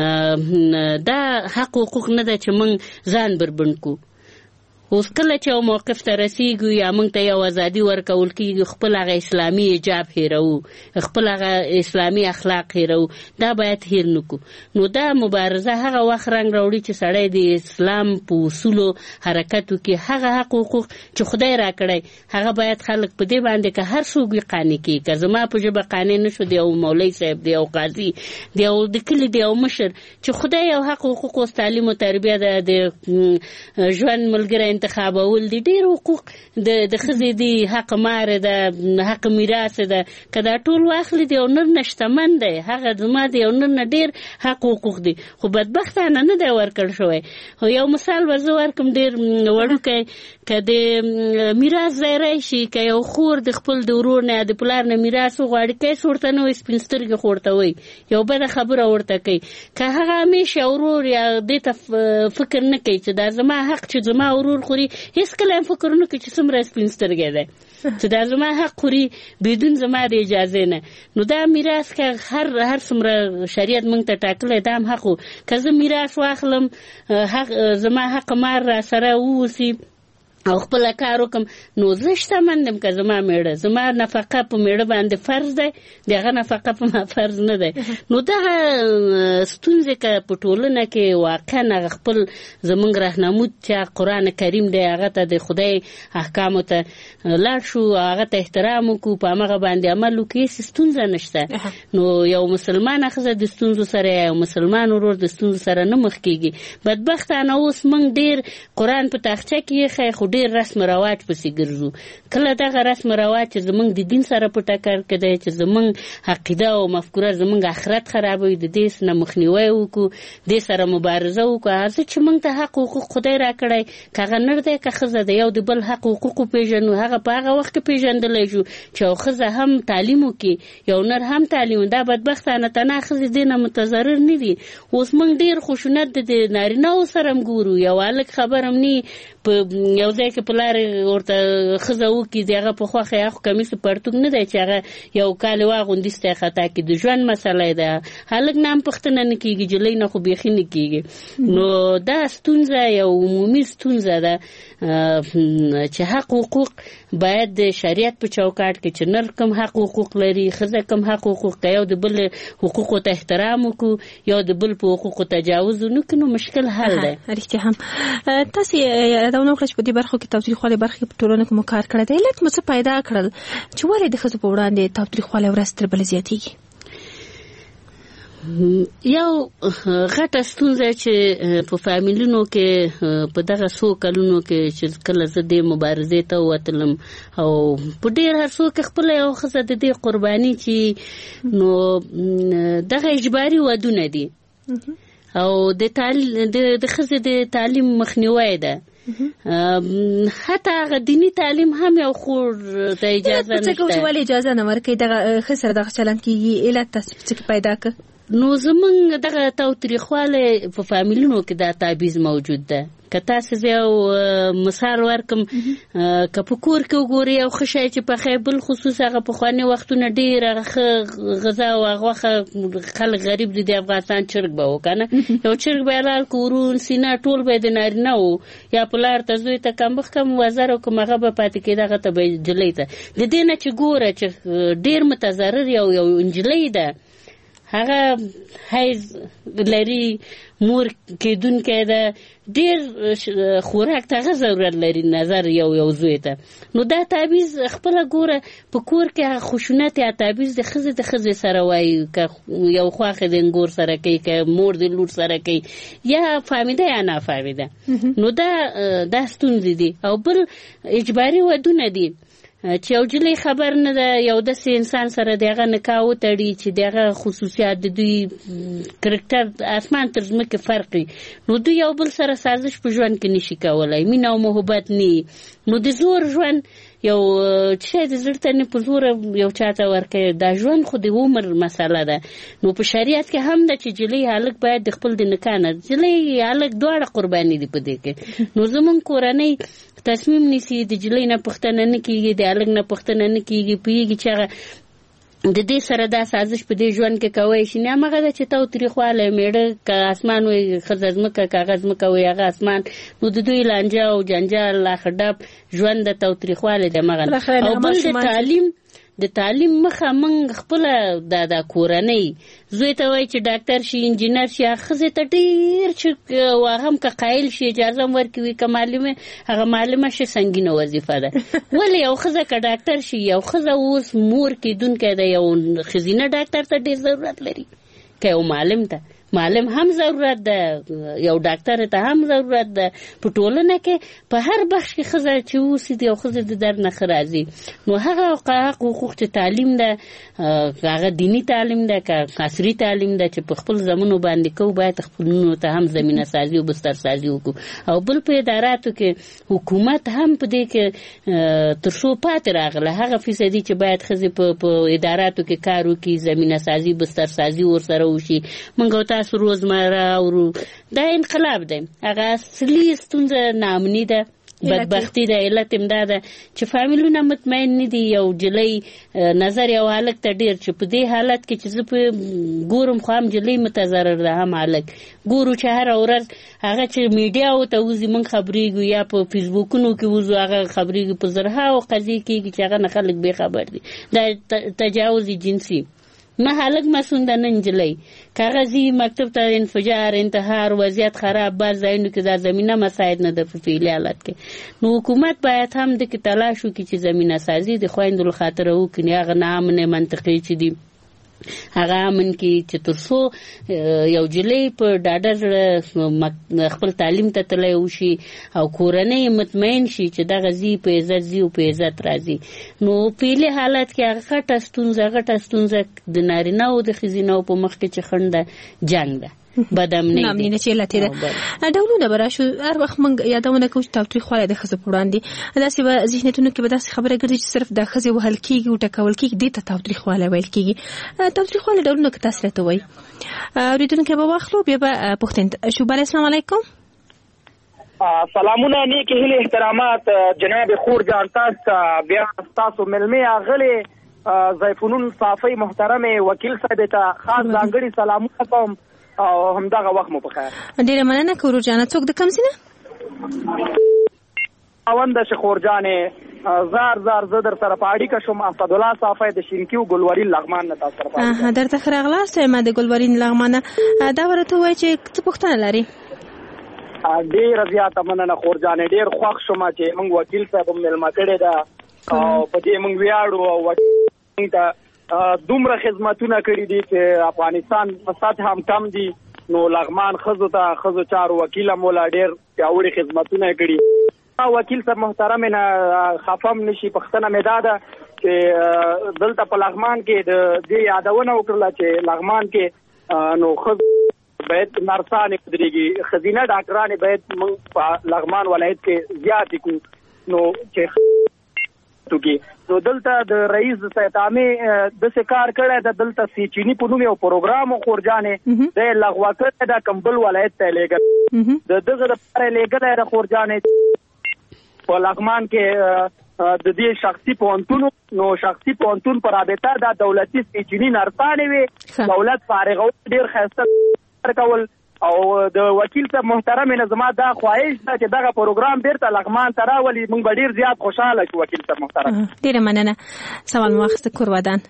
دا حق حقوق نه ده چې موږ ځان بربند کو. اوس کله چې یو موقف ته رسیږو یا موږ ته یو ازادي ورکول کېږي خپل هغه اسلامي حجاب هیرو خپل هغه اسلامي اخلاق هیرو دا باید هیر نه کړو. نو دا مبارزه هغه وخت رنګ راوړي چې سړی د اسلام په اصولو حرکت وکړي. هغه حق حقوق چې خدای راکړی هغه باید خلک په دې باندې که هر څوک یې قانع کړي. که زما په ژبه قانع نه شو د یو مولوي صاحب د یو قاضي د یو د کلي د یو مشر چې خدای یو حق حقوق اوس تعلیم و تربیه د ژوند ملګری انتخابول دي ډېر حقوق د ښځې دي، حق مار ده، حق میراث ده، که دا ټول واخلي د یو نر نه شتمن دی، هغه زما د یو نر نه ډېر حق حقوق دي، خو بدبختانه نه دی ورکړ شوی. یو مثال به زه ورکړم ډېر وړوکی، که د میراث ځای راشي، که یو خور د خپل د ورور نه یا د پلار نه میراث وغواړي، که هېڅ ورته نه وایي، سپین سترګې خو ورته وایي، یو بده خبره ورته کوي، که هغه همیشه ورور یا دې ته فکر نه کوي چې دا زما حق چې زما ورور خوري، هېڅکله هم فکر نه کوي چې څومره سپین سترګی دی چې دا زما حق خوري بدون زما د اجازې نه. نو دا میراث که هر څومره شریعت موږ ته ټاکلی دا هم حق و، که زه میراث واخلم زما حق مار را سره ووسي او خپل کار وکم، نو زه شتمن یم که زما میړه، زما نفقه په میړه باندې فرض دی، د هغه نفقه په ما فرض نه دی. نو دغه ستونزې که په ټولنه کې واقعا هغه خپل زمونږ رهنمود چې قرآن کریم دی هغه ته د خدای احکامو ته لاړ شو، هغه ته احترام وکړو، په همغه باندې عمل وکړو، هېڅ ستونزه نشته. نو یو مسلمانه ښځه د ستونزو سره یا یو مسلمان ورور د ستونزو سره نه مخ کېږي. بدبختانه اوس موږ ډېر قرآن په تاخچه کې ایښی، خو ډېر رسم رواج پسې ګرځو. کله دغه رسم رواج چې زمونږ د دین سره په ټکر کې دی، چې زمونږ عقیده او مفکوره زمونږ آخرت خرابوي، د دې نه مخنیوی وکړو، دې سره مبارزه وکړو. هر څه چې موږ ته حق حقوق خدای راکړی، که هغه نر دی که ښځه دی، یو د بل حق حقوق وپېژنو. هغه په هغه وخت کې پېژندلی شو چې یو ښځه هم تعلیم وکړي، یو نر هم تعلیم. دا بدبختانه تنها ښځې دې نه متضرر نه دي. اوس موږ ډېر خشونت د نارینه‌و سره هم ګورو، یو هلک خبر هم نه په یو ځای کې پلار ورته ښځه وکړي، د هغه په خوښه یا خو کمیس پرتوګ نه دی چې هغه یو کال واغوندي ستی خطا کړي، د ژوند مسله ده. هلک نه هم پوښتنه نه کېږي، جلۍ نه خو بیخي نه کېږي. نو دا ستونزه یو عمومي ستونزه ده چې حق حقوق باید د شریعت په چوکاټ کې چې نر کم حق حقوق لري، ښځه کم حق حقوق، که یو د بل حقوقو ته احترام وکړو، یو د بل په حقوقو تجاوز ونه کړو، نو مشکل حل دی. رښتیا هم تاسې یادونه وکړه چې په دې برخو کې تاوتریخوالي برخې په ټولنه کې مو کار کړی دی. علت مو څه پیدا کړل چې ولې د ښځو په وړاندې تاوتریخوالی ورځ تر بلې زیاتېږي؟ یو غټه ستونزه چې په فامیلونو کې په دغه څو کلونو کې چې کله زه دې مبارزې ته ووتلم، او په ډېر هر څو کې خپله یو ښځه د دې قرباني چې نو دغه اجباري ودونه دي او د ښځې د تعلیم مخنیوی ده. حتی هغه دینی تعلیم هم یو خور د اجازه نشته. څه ولې اجازه نه ورکوي دغه ښځې سره دغه چلند کېږي؟ علت تاسو څه پیدا کړ؟ نو زمونږ دغه تاوتریخوالی په فامیلونو کې دا تابعیض موجود ده. که تاسې زه یو مثال ورکم، که په کور کې وګورئ یو ښه شی چې پخی، بل خصوص هغه پخواني وختونه ډېر هغه ښه غذا او غوښه، خلک غریب دي د افغانستان، چرګ به و که نه، یو چرګ به یې لال که ورون سینه ټول به یې د نارینه و، یا پلار ته زوی ته کمبخت کم وزر او کم هغه به پاتې کېده، هغه ته به نجلۍ ته. د دې نه چې ګوره چې ډېر متضرر یو نجلۍ ده، هغه حیض لري، مور کېدونکی ده، ډېر خوراک ته هغه ضرورت لري، نظر یو زوی ته. نو دا تابعیض خپله ګوره په کور کې هغه خشونت یا تابعیض د ښځې سره وایي، که یو خواښې د انګور سره کوي، که مور د لور سره کوي، یا فامیده یا نافامیده. نو دا ستونزې دي. او بل اجباري ودونه دي چې یو جلۍ خبر نه ده، یو داسې انسان سره د هغه نکاح وتړي چې د هغه خصوصیات د دوی کرکټر اسمان تر ځمکې فرق وي، نو دوی یو بل سره سازش په ژوند کې نشي کولی، مینه او محبت نه. نو د زور ژوند یو چې د زړه ته نه په زوره یو چاته ورکوي، دا ژوند خو د عمر مسله ده. نو په شریعت کې هم ده چې جلۍ هلک باید د خپل د نکاح نه، جلۍ هلک دواړه قرباني دي په دې کې. نو زمونږ کورنۍ تصمیم نیسي د جلۍ نه پوښتنه نه کېږي، د هلک نه پوښتنه نه کېږي، پوهېږي چې هغه د دې سره دا سازش په دې ژوند کې کوی شي. نه همغه ده چې تاوتریخوالی میړه که اسمان وایي، ښځه ځمکه، که هغه ځمکه وایي هغه اسمان. نو د دوی لانجه او جنجال لاخه ډب ژوند د تاوتریخوالی د مغه. او بل د تعلیم مخه موږ خپله دا کورنۍ زوی ته وایي چې ډاکټر شي، انجینر شي، ښځې ته ډېر چې هم که قایل شي اجازه هم ورکوي، که معلمه هغه معلمه شي، سنګینه وظیفه ده. ولې یو ښځه که ډاکټر شي، یو ښځه اوس مور کېدونکی ده، یو ښځینه ډاکټر ته ډېر ضرورت لري که یو معلم ته. معلم هم ضرورت ده، یو ډاکټر ته هم ضرورت ده. په ټولنه کې په هر بخش کې ښځه چې اوسي د یو ښځې د در نه ښه راځي. نو هغه حقوق چې تعلیم ده، هغه دینی تعلیم ده که عصري تعلیم ده چې په خپل زمونو باندې کوو، باید خپلونو ته هم زمینه سازي او بستر سازي وکړو. او بل په اداراتو کې حکومت هم په دې کې تر څو پاتې راغله، هغه فیصدي چې باید ښځې په اداراتو کې کار وکړي، زمینه سازي بستر سازي ورسره وشي. موږ تاسو روزمره او دا انقلاب دی. هغه اصلي ستونزه ناامني ده، بدبختی ده، علت هم دا ده چې فامیلونه مطمئن نه دي. یو جلی نظر یو هلک ته ډېر چې په دې حالت کې چې زه په ګورم خو هم جلی متضرر ده هم هلک. ګورو چې هره ورځ هغه چې میډیاو ته وځي موږ خبرېږو، یا په فیسبوکونو کې وځو هغه خبرېږو، په زرهاو قضیې کېږي چې هغه نه خلک بې خبر دي. دا تجاوز جنسي نه هلک مسون ده نه نجلۍ. کاغذي مکتب ته انفجار، انتحار، وضعیت خراب، بعض ځایونو کې دا زمینه مساعد نه ده په فعلي حالت کې. نو حکومت باید هم د کې تلاش وکړي چې زمینه سازي د خویندو له خاطره وکړي. هغه ناامنې منطقې چې دي هغه امن کې چې تر څو یو جلی په ډاډه زړه خپل تعلیم ته تللی وشي او کورنۍ مطمئن شي چې دغه ځي په عزت ځي او په عزت راځي. نو فعلي حالت کې هغه غټه ستونزه د نارینه‌و د ښځینه‌و په مخ کې چې خنډ ده جنګ ده، بدامني ده چې علتې ده. ډولونه به راشو. هر وخت موږ یادونه کوو چې تاوتریخوالی د ښځو په وړاندې داسې به ذهنیتونو کې به داسې خبره ګرځي چې صرف د ښځې وهل کېږي او ټکول کېږي، دې ته تاوتریخوالی ویل کېږي. تاوتریخوالی ډولونه که تاسو راته وایي اورېدونکی به واخلو، بیا به پوښتنه شو. بله السلام علیکم. سلامونه، نیک هیلې، احترامات جناب خور جان تاسو بیا تاسو ملمه اغلي زیفونون صافی محترم وکیل صاحب ته خاص ځانګړي سلامونه کوم او همدغه وخت مو په خیر. ډیره مننه کورو جانه. څوک د کوم سینه؟ اوند شخور جانې زار زه در سره په اړیکه شوم. اسد الله صافی د شینکیو ګلورین لغمان نه تاسو سره پاتې. درته ښه راغلاست. ما د ګلورین لغمان دا ورته وایي چې څه پوښتنه لري؟ ډېره زیاته مننه خور جانې، ډېر خوښ شوم چې موږ وکیل صاحب مېلمه کړی ده او په دې موږ ویاړو او وکیل ته دومره خدمتونه کړي دي چې افغانستان په سطح هم کم دي. نو لغمان ښځو چارو وکیل مولا ډېر پیاوړي خدمتونه کړي. وکیل صاحب محترم نه خفم نشي، پښتنه مې دا ده چې دلته په لغمان کې د دې یادونه وکړله چې لغمان کې نو ښځو باید نرسانې ودرېږي، ښځینه ډاکټرانې باید موږ په لغمان ولایت کې زیاتې کړو. نو چې نو دلته د رئیس د سیتامې داسې کار کړی ده، دلته سیچیني په نوم یو پروګرام خورجانې د لغوه کړی ده، کمبل ولایت ته لیږل د دغه دپاره لیږلی ده خورجانې په لغمان کې د دې شخصي پوهنتون. نو شخصي پوهنتون په رابطه دا دولتي سیچیني نرسانې وې، دولت فارغول ډېر ښایسته کول. او د وکیل صاحب محترم نه زما دا خواهش ده چې دغه پروګرام بیرته لغمان ته راولي، موږ به ډېر زیات خوشحاله شو. وکیل صاحب محترم ډېره مننه. سوال مو واخیسته کور ودان.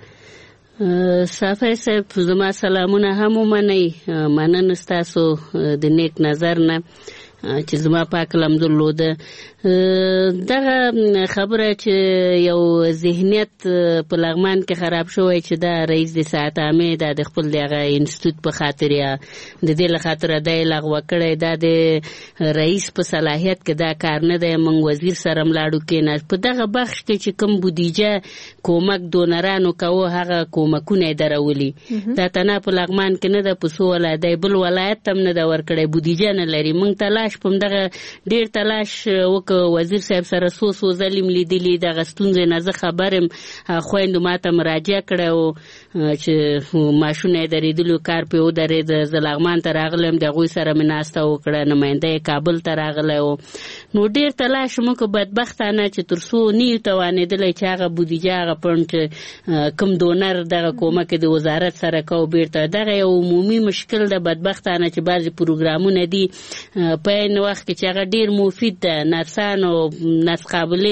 صافی صاحب زما سلامونه هم ومنئ. مننه ستاسو د نیک نظر نه چې زما پاک لم درلوده. دغه خبره چې یو ذهنیت په لغمان کې خراب شوی چې دا رئیس د ساعت عامې دا د خپل دغه انسټیټیوټ په خاطر یا د دې له خاطره دی لغوه کړی، دا د رئیس په صلاحیت کې دا کار نه دی. موږ وزیر سره ملاړو کېناست په دغه بخش کې چې کوم بودیجه کومک دونرانو کوو هغه کومکونه یې درولي. دا تنه په لغمان کې نه ده، په څو ولایت بل ولایت هم نه ده ورکړی، بودیجه نه لري. موږ تلاش په دغه ډېر تلاش وکړو، وزیر صاحب سره څو ځلې لیدلي، دغه ستونزې نه زه خبر یم. خویندو ما ته مراجعه کړی و چې ماشونه یې درېدلي، کار پرې ودرېد. زه لغمان ته راغلم، د هغوی سره مې ناسته وکړه، نماینده یې کابل ته راغلی و. نو ډېر تلاش موږ بدبختانه چې تر څو نه یو توانېدلی چې هغه بودیجه هغه پړن چې کوم دونر دغه کومک د وزارت سره کوو بیرته. دغه یو عمومي مشکل ده بدبختانه چې بعضې پروګرامونه دي په عین وخت کې چې هغه ډېر مفید ده، نرسان او نرس قابلې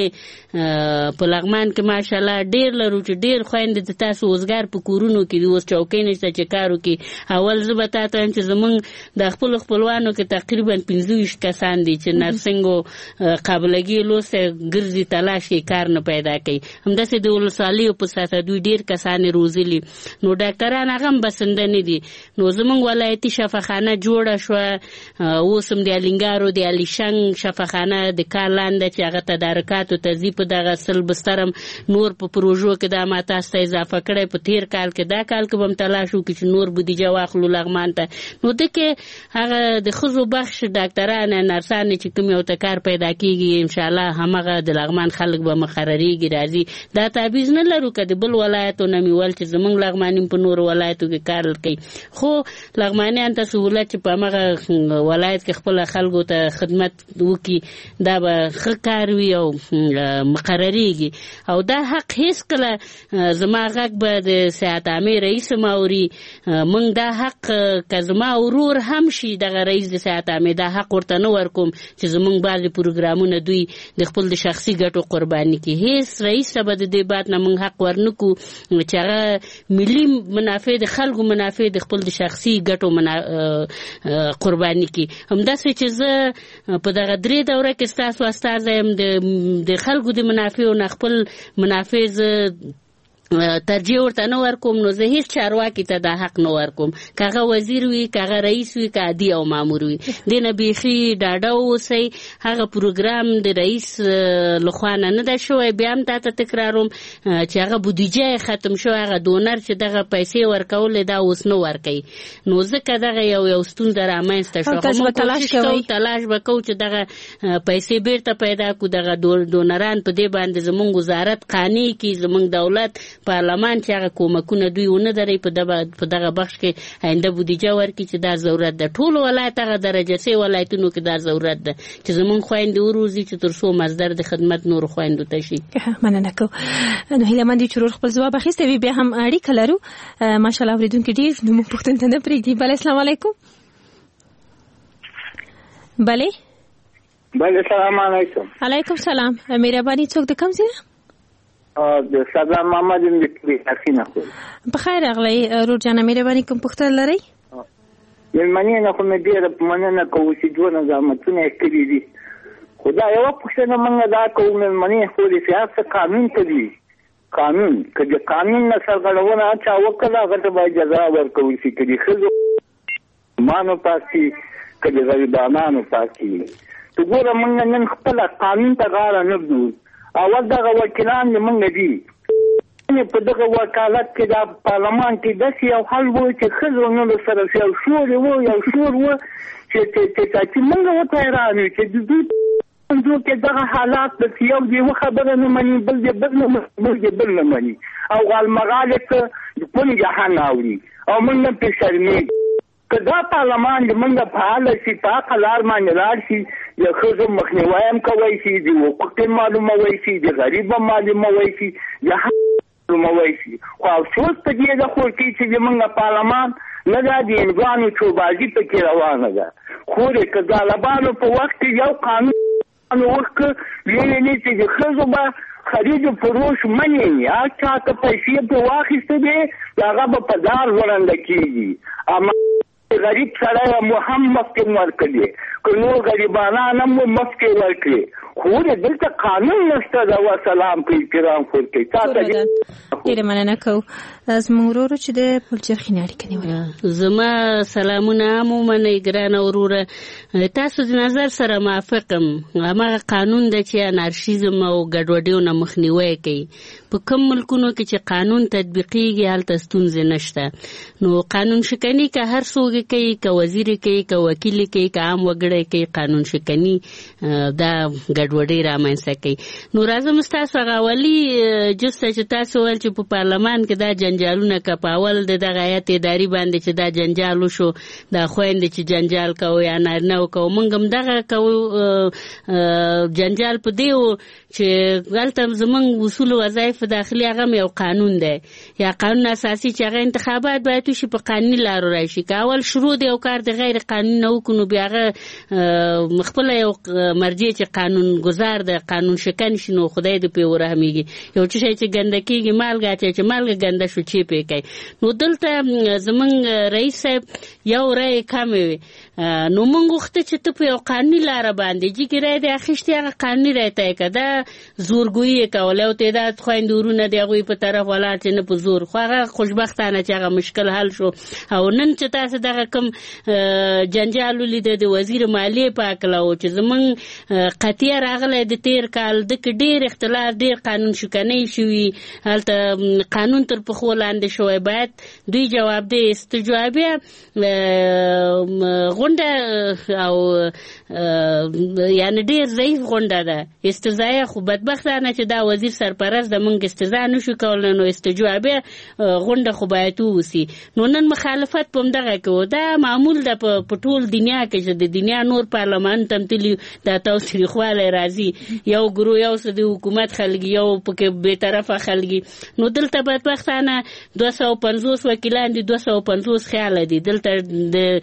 په لغمان کې ماشاءالله ډیر لرو چې ډیر خويندې د تاسو وزګار په کورونو کې اوس چوکۍ نشته چې کارو کې. اول زه به تاسو ته چې زمونږ د خپلوانو کې تقریبا 25 کسان دي چې نرسنګ او قابلګي لوسه ګرځي تلاش کې کار نه پیدا کوي. همداسې د ولسوالۍ په ساته دوی ډیر کسان روزلي نو ډاکټران هغه بسنده نه دي. نو زمونږ ولایتي شفاخانه جوړه شو اوس هم د الینګارو د الیشنګ شفاخانه د کارلاند چې هغه تدارکات او تذیب دغه سل بسترم نور په پروژو کې د ماته است اضافه کړي. په تیر کال کې دا کال کې بم تلاش وکړي چې نور بودیجه واخلو لغمان ته. نو دغه هغه د خزو بخش ډاکټران نرسان چې کوم یو تکار پیدا کیږي ان شاء الله همغه د لغمان خلک به مقرریږي راځي. دا تعویض نه لرو کده بل ولایتو نمیول چې زمونږ لغمانیم په نور ولایتو کې کار کوي. خو لغمانیان ته سہولت چې په هغه ولایت کې خپل خلکو ته خدمت وکي دا به ښه کار وي او مقرریږي. او دا حق هیڅ کله زما غږ به د سیاحت عامه رئیس ماوري مونږ دا حق که زما ورور هم شي دغه رئیس د سیاحت عامه دا حق ورته نه ورکوم چې زمونږ بعضې پروګرامونه دوی د خپل د شخصي ګټو قرباني کړي. هیڅ رئیس به د دې بات نه مونږ حق ورنکو چې هغه ملي منافع د خلکو منافع د خپل د شخصي ګټو قرباني کړي. همداسې چې زه په دغه 3 دوره کې ستاسو استازی یم د خلکو د منافعو نه خپل منافع ترجیح ورته نه ورکوم. نو زه هیڅ چارواکي ته دا حق نه ورکوم که هغه وزیر وي که هغه رئیس وي که عادي او مامور وي. دې نه بیخي ډاډه اوسئ. هغه پروګرام د رئیس لخوا نه ده شوی. بیا هم تاته تکراروم چې هغه بودیجه ختم شو هغه دونر چې دغه پیسې ورکولې دا اوس نه ورکوي. نو ځکه دغه یو ستونزه رامنځته شو. موږ تلاش وکړو چې دغه پیسې بیرته پیدا کړو. دغه دونران په دې باندې زموږ وزارت قانع کړي زموږ دولت پارلمان چې هغه کومکونه دوی ونه دري په دغه بخش کې آینده بودیجه ورکړي چې دا ضرورت ده. ټول ولایت هغه درجه سي ولایتونو کې دا ضرورت ده چې زمونږ خويندې وروزي چې تر څو مصدر د خدمت نور خويندو ته شي. مننه کوم. نو هیله مندي چې خپل ځواب اخیسته وي بیا هم اړیکه لرو. ماشاءالله اوریدونکو ډیر نو موږ پښتون ته نه پریږدي. بل السلام علیکم. بله السلام علیکم. علیکم سلام. مهرباني څوک د کوم ځای؟ د صدام محمد د حسینه خو په خیر اغلی رور جانه مهرباني کوم پختل لري مېلمنې نه خو مې ډېره مننه کوو چې دونه زحمتونه یې کړي دي. خو دا یوه پوښتنه موږ دا کوو مېلمنې خو د سیاست قانون ته دي. قانون که د قانون نه سرغړونه چا وکړه هغه ته باید جزا ورکول شي. که د ښځو مانو پاکي که د غریبانانو پاکي. ته ګوره موږ نن خپله قانون ته غاړه نه ږدو. اول دغه وکیلان زمونږ دي په دغه وکالت کې د پارلمان کې داسې یو حل و چې ښځو نورو سره یو شور و چې موږ ورته حیران یو چې د دوی کې دغه حالات د یو د یوه خبره نه مني بل د بل نه مني او غالمغالې ته د کل جهان اوري او موږ نه پرې شرمېږو. که دا پارلمان زمونږ فعاله شي په حقه لار باندې لاړ شي د ښځو مخنیوی هم کوی شي د حقوق معلوموی شي د غریب هم معلوموی شي د حق معلوموی شي. خو افسوس په دې ده خو چې زمونږ پارلمان نه دا د هندوانو چوبازي پکې روانه ده. خو د طالبانو په وخت کې یو قانون وکړ ویلې چې د ښځو به خرید و فروش منی هر چا که پیسې په واخیسته دی هغه به په دار ورنده کېږي. اما غریب سړی مو هم مفکې ورکړي که نور غریبانان هم مو مفکې ورکړي. خو دلته قانون نشته ده. وسلام کوي احترام ورکوي. ډېره مننه کوو. زموږ ورور چې د پلچرخي نه اړیکه نیولې. زما سلامونه هم ومنئ ګرانه وروره. تاسو د نظر سره موافقم. هماغه قانون ده چې انارشیزم او ګډوډیو نه مخنیوی کوي. په کوم ملکونو کې چې قانون تطبیقیږي هلته ستونزې نشته. نو قانون شکني که هر څوک کوي که وزیر کوي که وکیل کوي که عام وګړی کوي قانون شکني دا ګډوډي رامنځته کوي. نو راځم ستاسو هغه اولي جسته چې تاسو ویل چې په پارلمان کې دا جنجال جنجالونه کپاول د دغه هیئت اداري باندې چې دا جنجال وشو دا خویندې چې جنجال کوو یا نارینه کوو موږ هم دغه کوو جنجال په دې و چې هلته زموږ اصول وظایف داخلي هغه هم یو قانون دی یا قانون اساسي چې هغه انتخابات باید وشي په قانوني لارو راشي که اول شروع دی یو کار د غیر قانوني نه وکړو نو بیا هغه خپله یو مرجع چې قانون گزار ده قانون شکن شي نو خدای دې پرې ورحمېږي یو څه شی چې ګنده کېږي مالګه اچوي چې مالګه ګنده شو چې پرې کوي نو دلته زموږ رئیس صاحب یو رایې کمې وي نو موږ غوښته چې ته په یو قانوني لاره باندې چې رایې دې اخیستې هغه قانوني رایې ته یې که دا زورګویي یې کوله او تعداد خویندې ورونه د هغوی په طرف ولاړ چې نه په زور خو هغه خوشبختانه چې هغه مشکل حل شو او نن چې تاسو دغه کوم جنجال ولیده د وزیر مالیې په هکله و چې زموږ قطعیه راغلی د تېر کال دکې ډېر اختلاف ډېر قانون شکنۍ شوي هلته قانون تر پښو لاندې شوی باید دوی جواب دی استجوابیه غونډه او یعنی ډېر ضعیف غونډه ده استضاعیه خو بدبختانه چې دا وزیر سرپرست د موږ استضاع نشو کولی نو استجوابیه غونډه خو باید ووسي نو نن مخالفت په همدغه کې و دا معمول ده په ټول دنیا کې چې د دنیا نور پارلمان ته هم تلي دا تاوتریخوالی راځي یو ګروه یو څه د حکومت خلک یو پکې بېطرفه خلک نو دلته بدبختانه 250 وکیلان دي 250 خیاله دي دلته د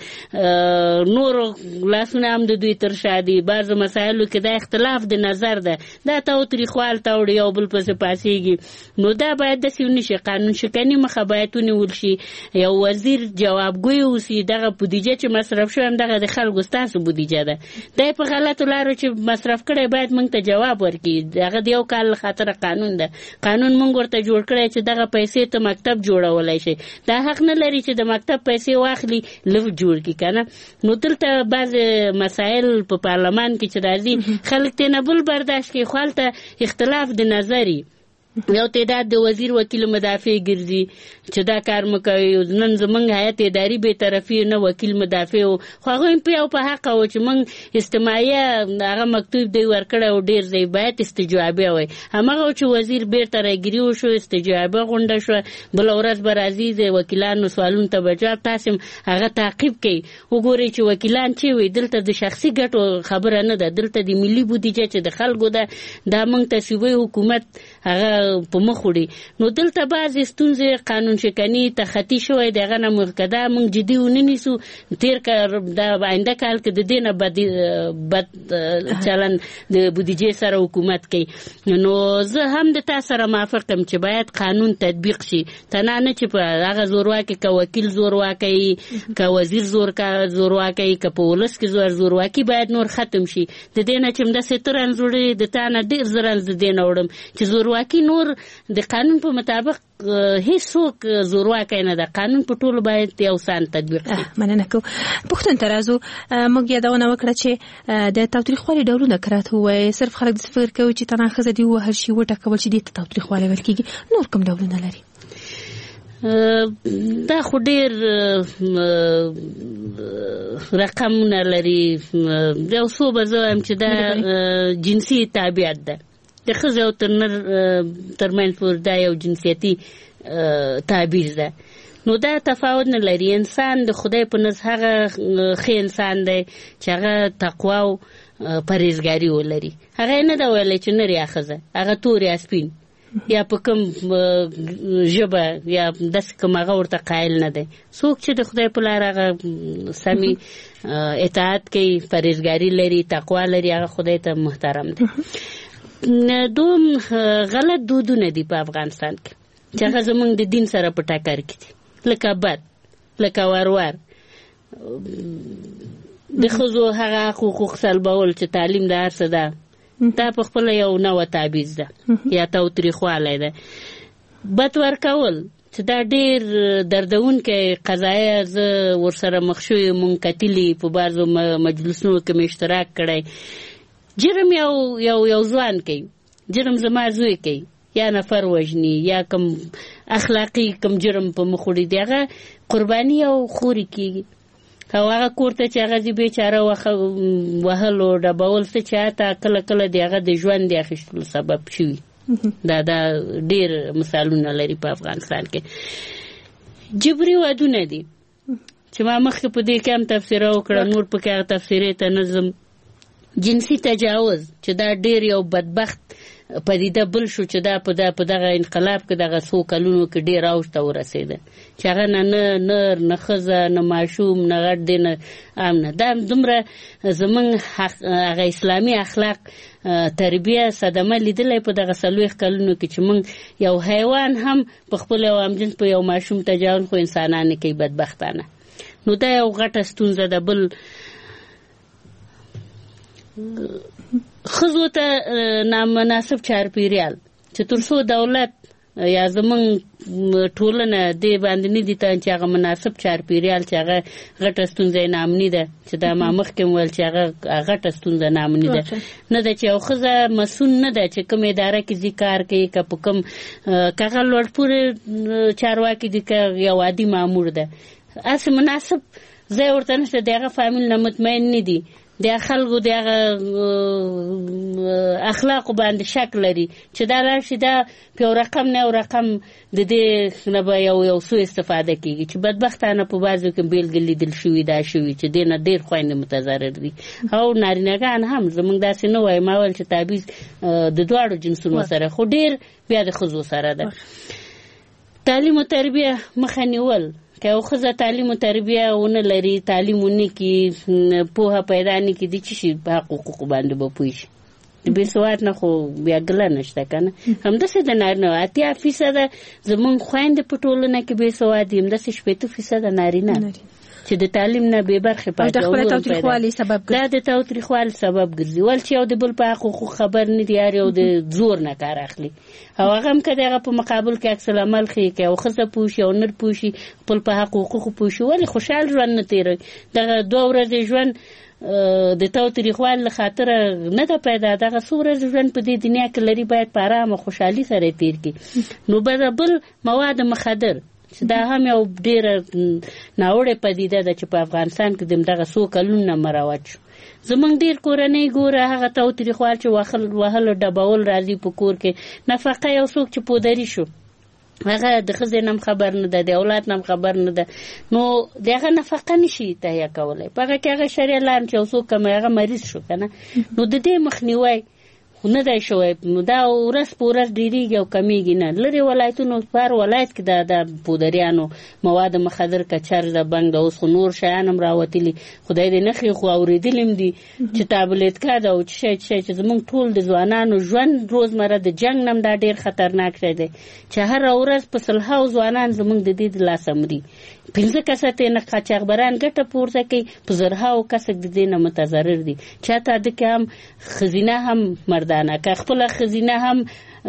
نورو لاسونه هم د دوی تر شا دي بعضو مسایلو کې دا اختلاف د نظر ده دا تاوتریخوال تاوړي یو بل پسې پاسېږي نو دا باید داسې ونه شي قانون شکني مخه باید ونیول شي یو وزیر جوابګوی اوسي دغه بودیجه چې مصرف شوی هم دغه د خلکو ستاسو بودیجه ده دی په غلطو لارو چې مصرف کړی باید موږ ته جواب ورکړي دغه د یو کال خاطره قانون ده قانون موږ ورته جوړ کړی چې دغه پیسې ته مکتب جوړولی شي دا حق نه لري چې د مکتب پیسې واخلي لفټ جوړ کړي که نه نو دلته بعضې مسایل په پارلمان کې چې راځي خلک ترې نه بل برداشت کوي خو هلته اختلاف د نظري یو تعداد د وزیر وکیل مدافع ګرځي چې دا کار مه کوي نن زموږ هیئت اداري بېطرفي نه وکیل مدافع و خو هغوی هم په یو په حقه و چې موږ استماعیه هغه مکتوب دی ورکړی و ډېر ځای باید استجوابیه وی همغه چې وزیر بېرته راګیري وشو استجوابیه غونډه شوه بله ورځ به راځي د وکیلانو سوالونو ته به جواب تاسې هم هغه تعقیب کوي وګورئ چې وکیلان چې وي دلته د شخصي ګټو خبره نه ده دلته د ملي بودیجه چې د خلکو ده دا موږ ته صوبوي حکومت هغه په مخ وړي نو دلته بعضې ستونزې قانون شکني تخطي شوی د هغه نه مرکده موږ جدي ونه نیسو تېر کال د آینده کال کې د دې نه بد چلن د بودیجې سره حکومت کوي نو زه هم د تا سره موافق یم چې باید قانون تطبیق شي تنها نه چې په هغه زورواکي که وکیل زورواکي که وزیر زورواکي که په ولس کې زورواکي باید نور ختم شي د دې نه چې همداسې ته رنځ وړې د تا نه ډېر زه رنځ د دې نه وړم چې زورواکي نور د قانون په مطابق هیڅوک زورواکی نه ده قانون په ټولو باید یو شان تطبیق شي مننه کوو پوښتنې ته راځو موږ یادونه وکړه چې د تاوتریخوالي ډولونه که راته ووایې صرف خلک داسې فکر کوي چې تنها ښځه دې ووهل شي وټکول چې دې ته تاوتریخوالی ویل کېږي نور کوم ډولونه لري دا خو ډېر رقمونه لري یو څو به زه وایم چې دا جنسي تابعیت ده د ښځې او ترمنځ پورې دا یو جنسیتي تعبیر ده نو دا تفاوت نه لري انسان د خدای په نزد هغه ښه انسان دی چې هغه تقوا او پرهیزګاري ولري هغه نه ده ویلی چې نر یا ښځه هغه تور یا سپین یا په کوم ژبه یا داسې کوم هغه ورته قایل نه دی څوک چې د خدای په لار هغه سمي اطاعت کوي پرهیزګاري لري تقوا لري هغه خدای ته محترم دی دوم غلط دودونه دي په افغانستان کې چې هغه زموږ د دین سره په ټکر کې دي لکه بد لکه وروار د ښځو هغه حقوق سلبول چې تعلیم د هر څه ده دا په خپله یو نوه تعبیز ده یا تاوتریخوالی ده بد ورکول چې دا ډېر دردونکی قضایه زه ورسره مخ شوی مونږ کتلي په بعضو مجلسونو کې مې اشتراک کړی جرم یو ځوان کوي جرم زما زوی کوي یا نفر وژني یا کم اخلاقی کم جرم په مخ وړي دی هغه قرباني او خوري کېږي او هغه کور ته چې هغه دې بیچاره وهل او ډبول څه چاته کله کله د هغه د ژوند د اخیستلو سبب شوي دا ډیر مثالونه لري په افغانستان کې. جبري ودونه دي چې ما مخکې په دې کې هم تفسیره وکړه، نور پکې هغه تفسیرې ته نظم. جنسي تجاوز چې دا ډیر یو بدبخت پدیده بل شو چې دا په دغه انقلاب کې دغه څو کلونو کې ډیر اوج ته ورسېده چې هغه نه نر نه ښځه نه ماشوم نه غټ دی نه عام نه. دا دومره زمونږ هغه اسلامي اخلاق تربیه صدمه لیدلی په دغه 40 کلونو کې چې موږ یو حیوان هم په خپل یو همجنس په یو ماشوم تجاوز خو انسانان کوي بدبختانه. نو دا یو غټه ستونزه ده. بل ښځو ته نامناسب چارپیریال چې تر څو دولت یا زمونږ ټولنه دې باندې نه دي ته چې هغه مناسب چارپیریال چې هغه غټه ستونزه نامني ده چې دا ما مخکې ویل چې هغه غټه ستونزه نامني ده نه ده چې یو ښځه مسؤل نه ده چې کوم اداره کې ځي کار کوي که په کوم که هغه لوړ پورې چارواکي دي که یو عادي مامور ده. هسې مناسب ځای ورته نشته، د هغه فامیل نه مطمئن نه دي، د خلکو د هغه اخلاقو باندې شک لري چې دا راشي دا په یو رقم نه یو رقم د دې نه به یو څو استفاده کېږي چې بدبختانه په بعضو کې بېلګې لیدل شوي دا شوي چې دې نه ډېر خویندې متضرر دي او نارینهګان هم. زموږ داسې نه وایي، ما ویل چې تابعیض د دواړو جنسونو سره خو ډېر بیا د ښځو سره ده. تعلیم او تربیه مخه نیول که یو ښځه تعلیم او تربیه ونه لري، تعلیم ونه کړي، پوهه پیدا نه کړي، د څه شي په حقوقو باندې به پوه شي. د بېسواد نه خو بیا ګله نشته که نه. همداسې د نارینه 80% زموږ خویندې په ټولنه کې بېسواد دي، همداسې 80% نارینه چې د تعلیم نه بې برخې پاتې او دا د تاوتریخوالي سبب ګرځي. ول چې یو د بل په حقوقو خبر نه دي، هر یو د زور نه کار اخلي او هغه هم که د هغه په مقابل کې عکس العمل ښیي که یو ښځه پوه شي او نر پوه شي خپل په حقوقو پوه شي ولې خوشحال ژوند نه تېروي. دغه 2 ورځې ژوند د تاوتریخوالي له خاطره نه ده پیدا، دغه څو ورځې ژوند په دې دنیا کې لري باید په ارامه خوشحالي سره تېر کړي. نو بل مواد مخدر چې دا هم یو ډېره ناوړې پدیده ده چې په افغانستان کې دغه څو کلونه مروج شو. زمونږ ډېر کورنۍ ګوره هغه تاوتریخوال چې وهل ډبول راځي په کور کې، نفقه یو څوک چې پودري شو هغه د ښځې نه هم خبر نه ده، د اولاد نه هم خبر نه ده، نو د هغه نفقه نشي تهیه کولی. په هغه کې هغه شرعي لارم چې یو څوک کموي هغه مریض شو که نه، نو د دې مخنیوی خو نه دی شوی. نو دا ورځ په ورځ ډېرېږي او کمیږي نه. لرې ولایتونو په هر ولایت کې د پودریانو مواد مخدر که چرس ده بنګ ده، اوس خو نور شیان هم راوتلي، خدای دې نښې خو اورېدلي هم دي چې تابلیتکا ده او څه شی چې زموږ ټول د ځوانانو ژوند روزمره د جنګ نه هم دا ډېر خطرناک شی دی چې هره ورځ په سلهاو ځوانان زموږ د دې د لاسه مري. 15 کسه ترې نه قاچاقبران ګټه پورته کوي، په زرهاو کسه د دې نه متضرر دي. چاته د کې هم ښځینه هم مردانه که خپله ښځینه هم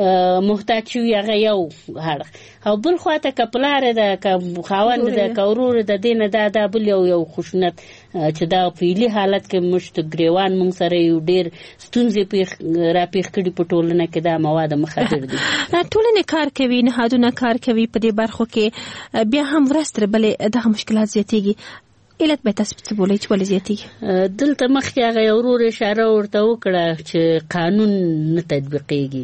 محتاج شوي هغه یو اړخ، او بل خواته که پلاره ده که خاوند ده که ورور ده، دې نه دا بل یو خشونت چې دا فعلي حالت کې مشت ګریوان موږ سره یو ډېر ستونزې راپېښ کړي په ټولنه کې دا مواد مخدر دي. ټولنې کار کوي، نهادونه کار کوي په دې برخو کې، بیا هم ورځ تر بلې دغه مشکلات زیاتېږي. علت به تاسو څه بولئ چې ولې زیاتېږي؟ دلته مخکې هغه یو ورور اشاره ورته وکړه چې قانون نه تطبیقېږي.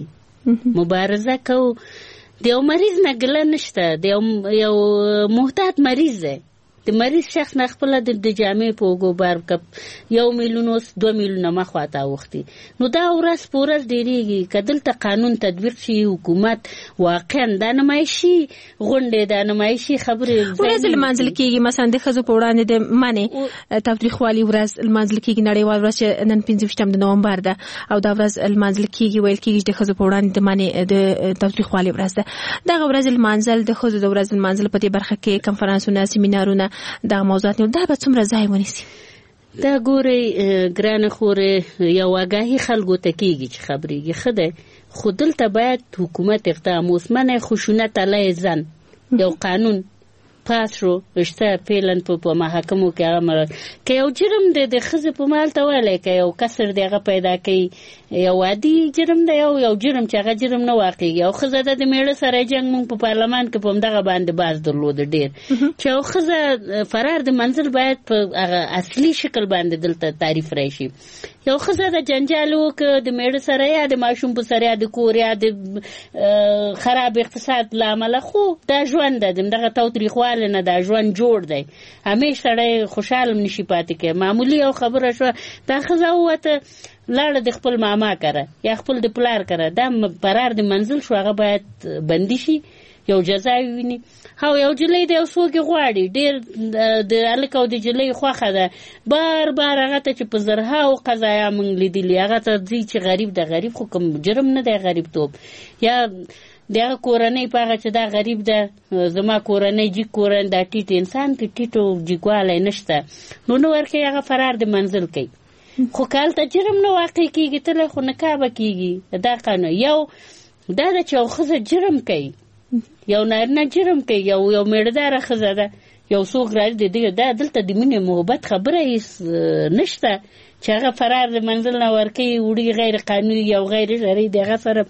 مبارزه کوو، د یو مریض نه ګله نشته، د یو محتاط مریض دی، د مریض شخص نه خپله د جامې په اوږو بار کپ 1 میلیون اوس 2 میلیونه مخواته اوښتي. نو دا ورځ په ورځ ډېرېږي. که دلته قانون تطبیق شي، حکومت واقعا دا نمایشي غونډې دا نمایشي خبرې ورځ لمانځل کېږي، مثلا د ښځو په وړاندې د منې تاوتریخوالي ورځ لمانځل کېږي، نړیوال ورځ چې نن 25 د نومبر ده او دا ورځ لمانځل کېږي، ویل کېږي د ښځو په وړاندې د منې د تاوتریخوالي ورځ ده. دغه ورځ لمانځل د ښځو د ورځ لمانځل په دې برخه کې کنفرانسونه، سیمینارونه، دا موضوعات دا به څومره ځای ونیسي؟ دا ګورئ ګرانه خورې یو آګاهي خلکو ته کېږي چې خبرېږي ښه دی، خو دلته باید حکومت اقدام وسمنه خشونت علیه زن یو قانون پاس شو رشته فعلا په محاکمو کې هغه که یو جرم دی د ښځې په مال ته ویلی که یو کسر دی هغه پیدا کوي، یو عادي جرم دی، یو جرم چې هغه جرم نه واقعېږي. یو ښځه ده د میړه سره جنګ موږ په پارلمان کې په همدغه باندې باز درلوده ډېر چې یو ښځه فرار د منزل باید په هغه اصلي شکل باندې دلته تعریف راشي. یو ښځه د جنجال وکړه د میړه سره یا د ماشوم په سره یا د کور یا د خراب اقتصاد له امله، خو دا ژوند ده، دغه تاوتریخوالی نه دا ژوند جوړ دی. همیش سړی خوشحاله نشي پاتې کوي. معمولي یو خبره شوه، دا ښځه ووته لاړه د خپل ماما کره یا خپل د پلار کره، دا فرار د منزل شو، هغه باید بندي شي، یو جزا ویني. او یو جلۍ د یو څوک غواړي ډېر د هلک او د جلۍ خوښه ده، بار بار هغه ته چې په زرهاو قضایا موږ لیدلي، هغه ته ځي چې غریب ده. غریب خو کوم جرم نه دی غریبتوب، یا دغه کورنۍ په هغه چې دا غریب ده، زما کورنۍ جیګ کورنۍ دا ټیټ انسان کې ټیټو جیګوالی نشته، نو نه ورکوي، هغه فرار د منزل کوي. خو که هلته جرم نه واقع کېږي تله خو نکاح به کېږي. دا قانون یو دا ده چې یو ښځه جرم کوي، یو نارینه جرم کوي، یو میړهداره ښځه ده، یو څوک راځي دا دلته د مینې محبت خبره هېڅ نشته چې هغه فرار د منزل نه ورکوي، وړي غیر قانوني یا غیر شرعي د هغه سره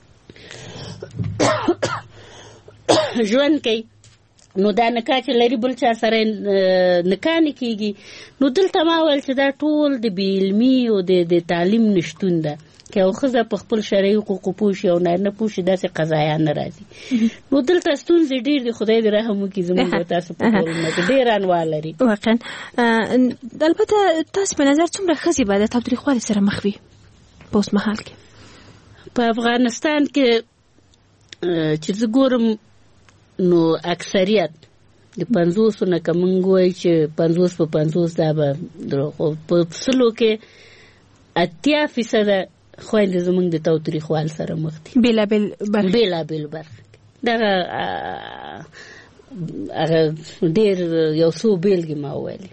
ژوند کوي. نو دا نکاح چې لري بل چا سره نکاح نه کېږي. نو دلته ما ویل چې دا ټول د بې علمي او د تعلیم نشتون ده. که یو ښځه په خپل شرعي حقوقو پوه شي او نارینه پوه شي، داسې قضایا نه راځي. نو دلته ستونزې ډېر دي، خدای دې رحم وکړي زموږ او تاسو په ټولنه کې ډېر انواع لري. واقعا البته تاسو په نظر څومره ښځې به د تاوتریخوالي سره مخ وي په اوس مهال کې په افغانستان کې؟ چې زه ګورم نو اکثریت د 50 نه که موږ وایو چې 50 په 50 دا به دروغ، په 100 کې 80% خویندې زموږ د تاوتریخوال سره مخ دي. بېلابېل برخه دغه هغه ډېر یو څو بېلګې ما وویلې.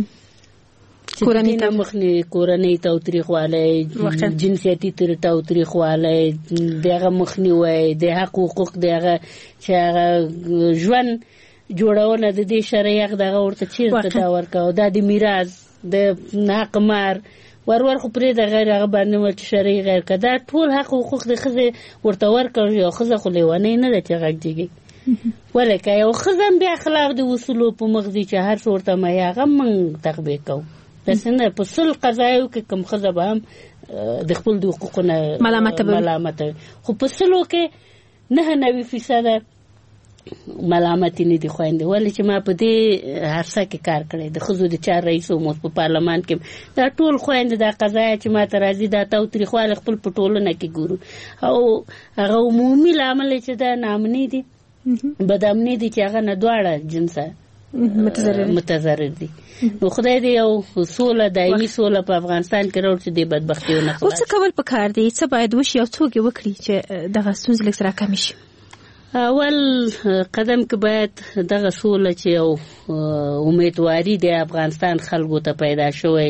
کورنۍ تاوتریخوالی، جنسیتي تاوتریخوالی، دغه مخنیوی، د حق حقوق، دغه چې هغه ژوند جوړونه د دې شرعي حق دغه ورته چېرته دا ورکوه، دا د میراث د حق مار ور خو پرې د غیر هغه باندې ورته شرعي غیر که دا ټول حق حقوق د ښځې ورته ورکړ. یو ښځه خو لیونۍ نه ده چې غږ جګي، ولې که یو ښځه هم بیا خلاف د اصولو په مخ دي چې هر څه ورته مایي، هغه موږ تطبیق کوو. داسې نه په 100 قضایو کې کوم ښځه به هم د خپل د حقوقو نه ملامته، خو په 100 کې 99% ملامتي نه دي خویندې. ولې چې ما په دې عرصه کې کار کړی، د ښځو د 4 رئیس وموس په پارلمان کې دا ټول خویندې دا قضایا چې ما ته راځي دا تاوتریخوالی خپل په ټولنه کې ګورو، او هغه عمومي لامل چې دا ناامني دي، بدامني دي چې هغه نه دواړه جنسه متضرر دي. نو خدای دې یو سوله، دایمي سوله په افغانستان کې راوړي چې دې بدبختیو نه خلاص. اوس څه کول پکار دي؟ څه باید وشي او څوک یې وکړي چې دغه ستونزې لږ سره کمې شي؟ اول قدم کې باید دغه سوله چې یو امیدواري د افغانستان خلکو ته پیدا شوی،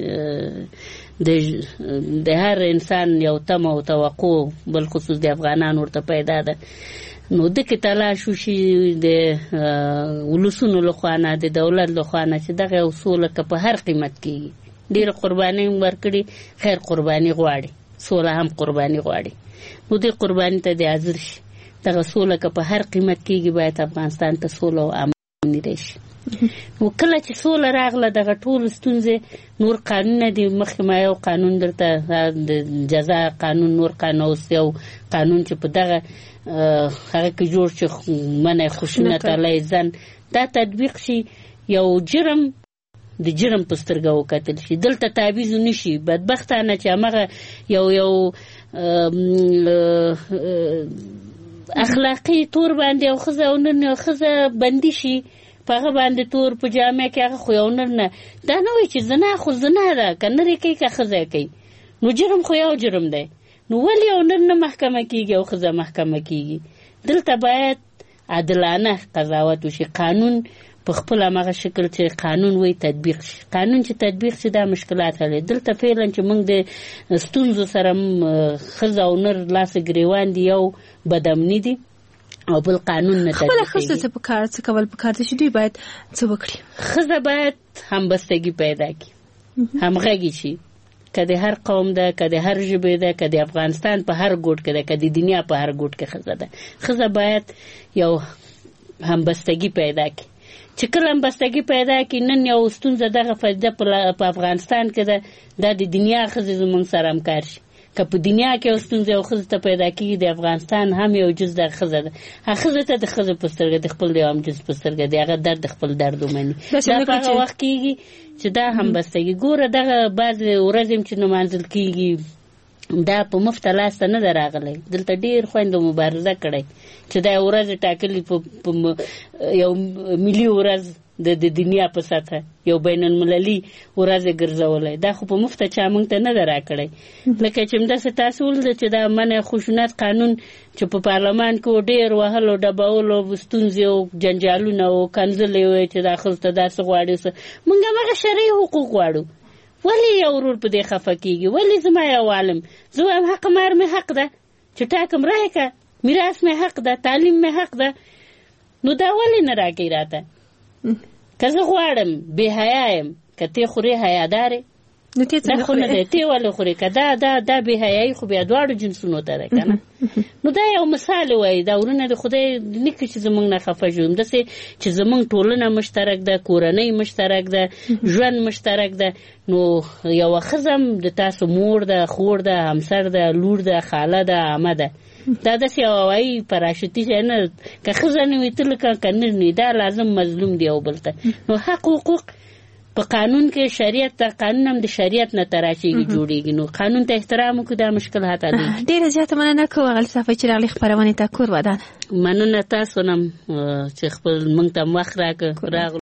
د هر انسان یو تمه او توقع بالخصوص د افغانانو ورته پیدا ده، نو دغه تلاش وشي د ولسونو لخوا نه، د دولت لخوا نه، چې دغه یو سوله که په هر قیمت کېږي. ډېر قرباني ورکړي، خیر قرباني غواړي، سوله هم قرباني غواړي، نو دې قرباني ته د حاضر شي. دغه سوله که په هر قیمت کېږي باید افغانستان ته سوله او امن راشي. نو کله چې سوله راغله دغه ټول ستونزې، نور قانونونه دي، مخکې ما یو قانون درته د جزا قانون، نور قانون اوس یو قانون چې په دغه هغه کې جوړ چې منع خشونت علیه زن دا تطبیق شي، یو جرم د جرم په سترګه وکتل شي، دلته تعویض نشي. بدبختانه چې همغه یو اخلاقی تور باندې یو ښځه او نر یو ښځه بندي شي په هغه باندې تور په جامع کې، هغه خو یو نر نه، دا نه وایي چې زنا خو زنا ده، که نر یې کوي که ښځه یې کوي، نو جرم خو یو جرم دی. نو ولې یو نر نه محکمه کېږي او ښځه محکمه کېږي؟ دلته باید عادلانه قضاوت وشي، قانون په خپل همغه شکل چې قانون وایي تطبیق شي. قانون چې تطبیق شي دا مشکلات حل. دلته فعلا چې موږ د ستونزو سره ښځه او نر لاس ګریوان دي، یو بدامني دي او بل قانون نه تطبیق کېږي. خپله ښځو ته پکار څه کول پکار دي چې دوی باید څه وکړي؟ ښځه باید همبستګي پیدا کړي، همغږي شي، که د هر قوم ده، که د هر ژبې ده، که د افغانستان په هر ګوټ کې ده، که د دنیا په هر ګوټ کې ښځه ده، ښځه باید یو همبستګي پیدا کړي. چې کله هم بستګي پیدا کړي. نن یو ستونزه دغه پدیده په افغانستان کې ده، دا د دنیا ښځې زموږ سره همکار شي. که په دنیا کې یو ستونزه یو ښځې ته پیدا کېږي، د افغانستان هم یو جز د ښځه ده. هغه ښځې ته د ښځې په سترګه د خپل د هم جز په سترګه د هغه درد د خپل درد ومني. دا په هغه وخت کېږي چې دا هم بستګي. ګوره دغه بعضې ورځې چې نمانځل کېږي دا په مفته لاسته نه ده راغلی. دلته ډېر خویندو مبارزه کړی چې دا ورځ ټاکلي په یو ملي ورځ د دنیا په سطحه یو بین المللي ورځ ګرځولی. دا خو په مفته چا موږ ته نه ده راکړی. لکه چې همداسې تاسو ولده چې دا منع خشونت قانون چې په پارلمان کې ډېر وهلو ډبولو ستونزې او جنجالونه او کنځلې وې چې دا ښځو ته داسې غواړي. موږ همغه شرعي حقوق غواړو. ولې یو ورور په دې خفه کېږي؟ ولې زما یو عالم زه وایم حق مار مې حق ده چې ټاکم رایې که میراث مې حق ده، تعلیم مې حق ده، نو دا ولې نه راکوي راته؟ که زه غواړم بې حیا یم، که تی خورې حیادارې دا خو نه دی. تی ولې خورې؟ که دا بې حیایي خو بیا دواړو جنسونو ته ده که نه. نو دا یو مثال وایي. دا ورونه د خدای نه کړي چې زموږ نه خفه شو. همداسې چې زموږ ټولنه مشترک ده، کورنۍ مشترک ده، ژوند مشترک ده. نو یوه ښځه هم د تاسو مور ده، خور ده، همسر ده، لور ده، خاله ده، عمه ده. دا داسې یو وایي پراشوتي شی نه. که ښځه نه وي ته لکه که نه وي، دا لازم مظلوم دی یو بل ته. نو حق حقوق په قانون کې شریعت ته، قانون هم د شریعت نه تراشیږي جوړیږي. نو قانون ته احترام وکړو، دا مشکل حتی دی. ډېره زیاته مننه کوم اغل صفای چې راغلی خپرونې ته. کور ودان. مننه تاسو نم چې خپل موږ ته وخت راکړ.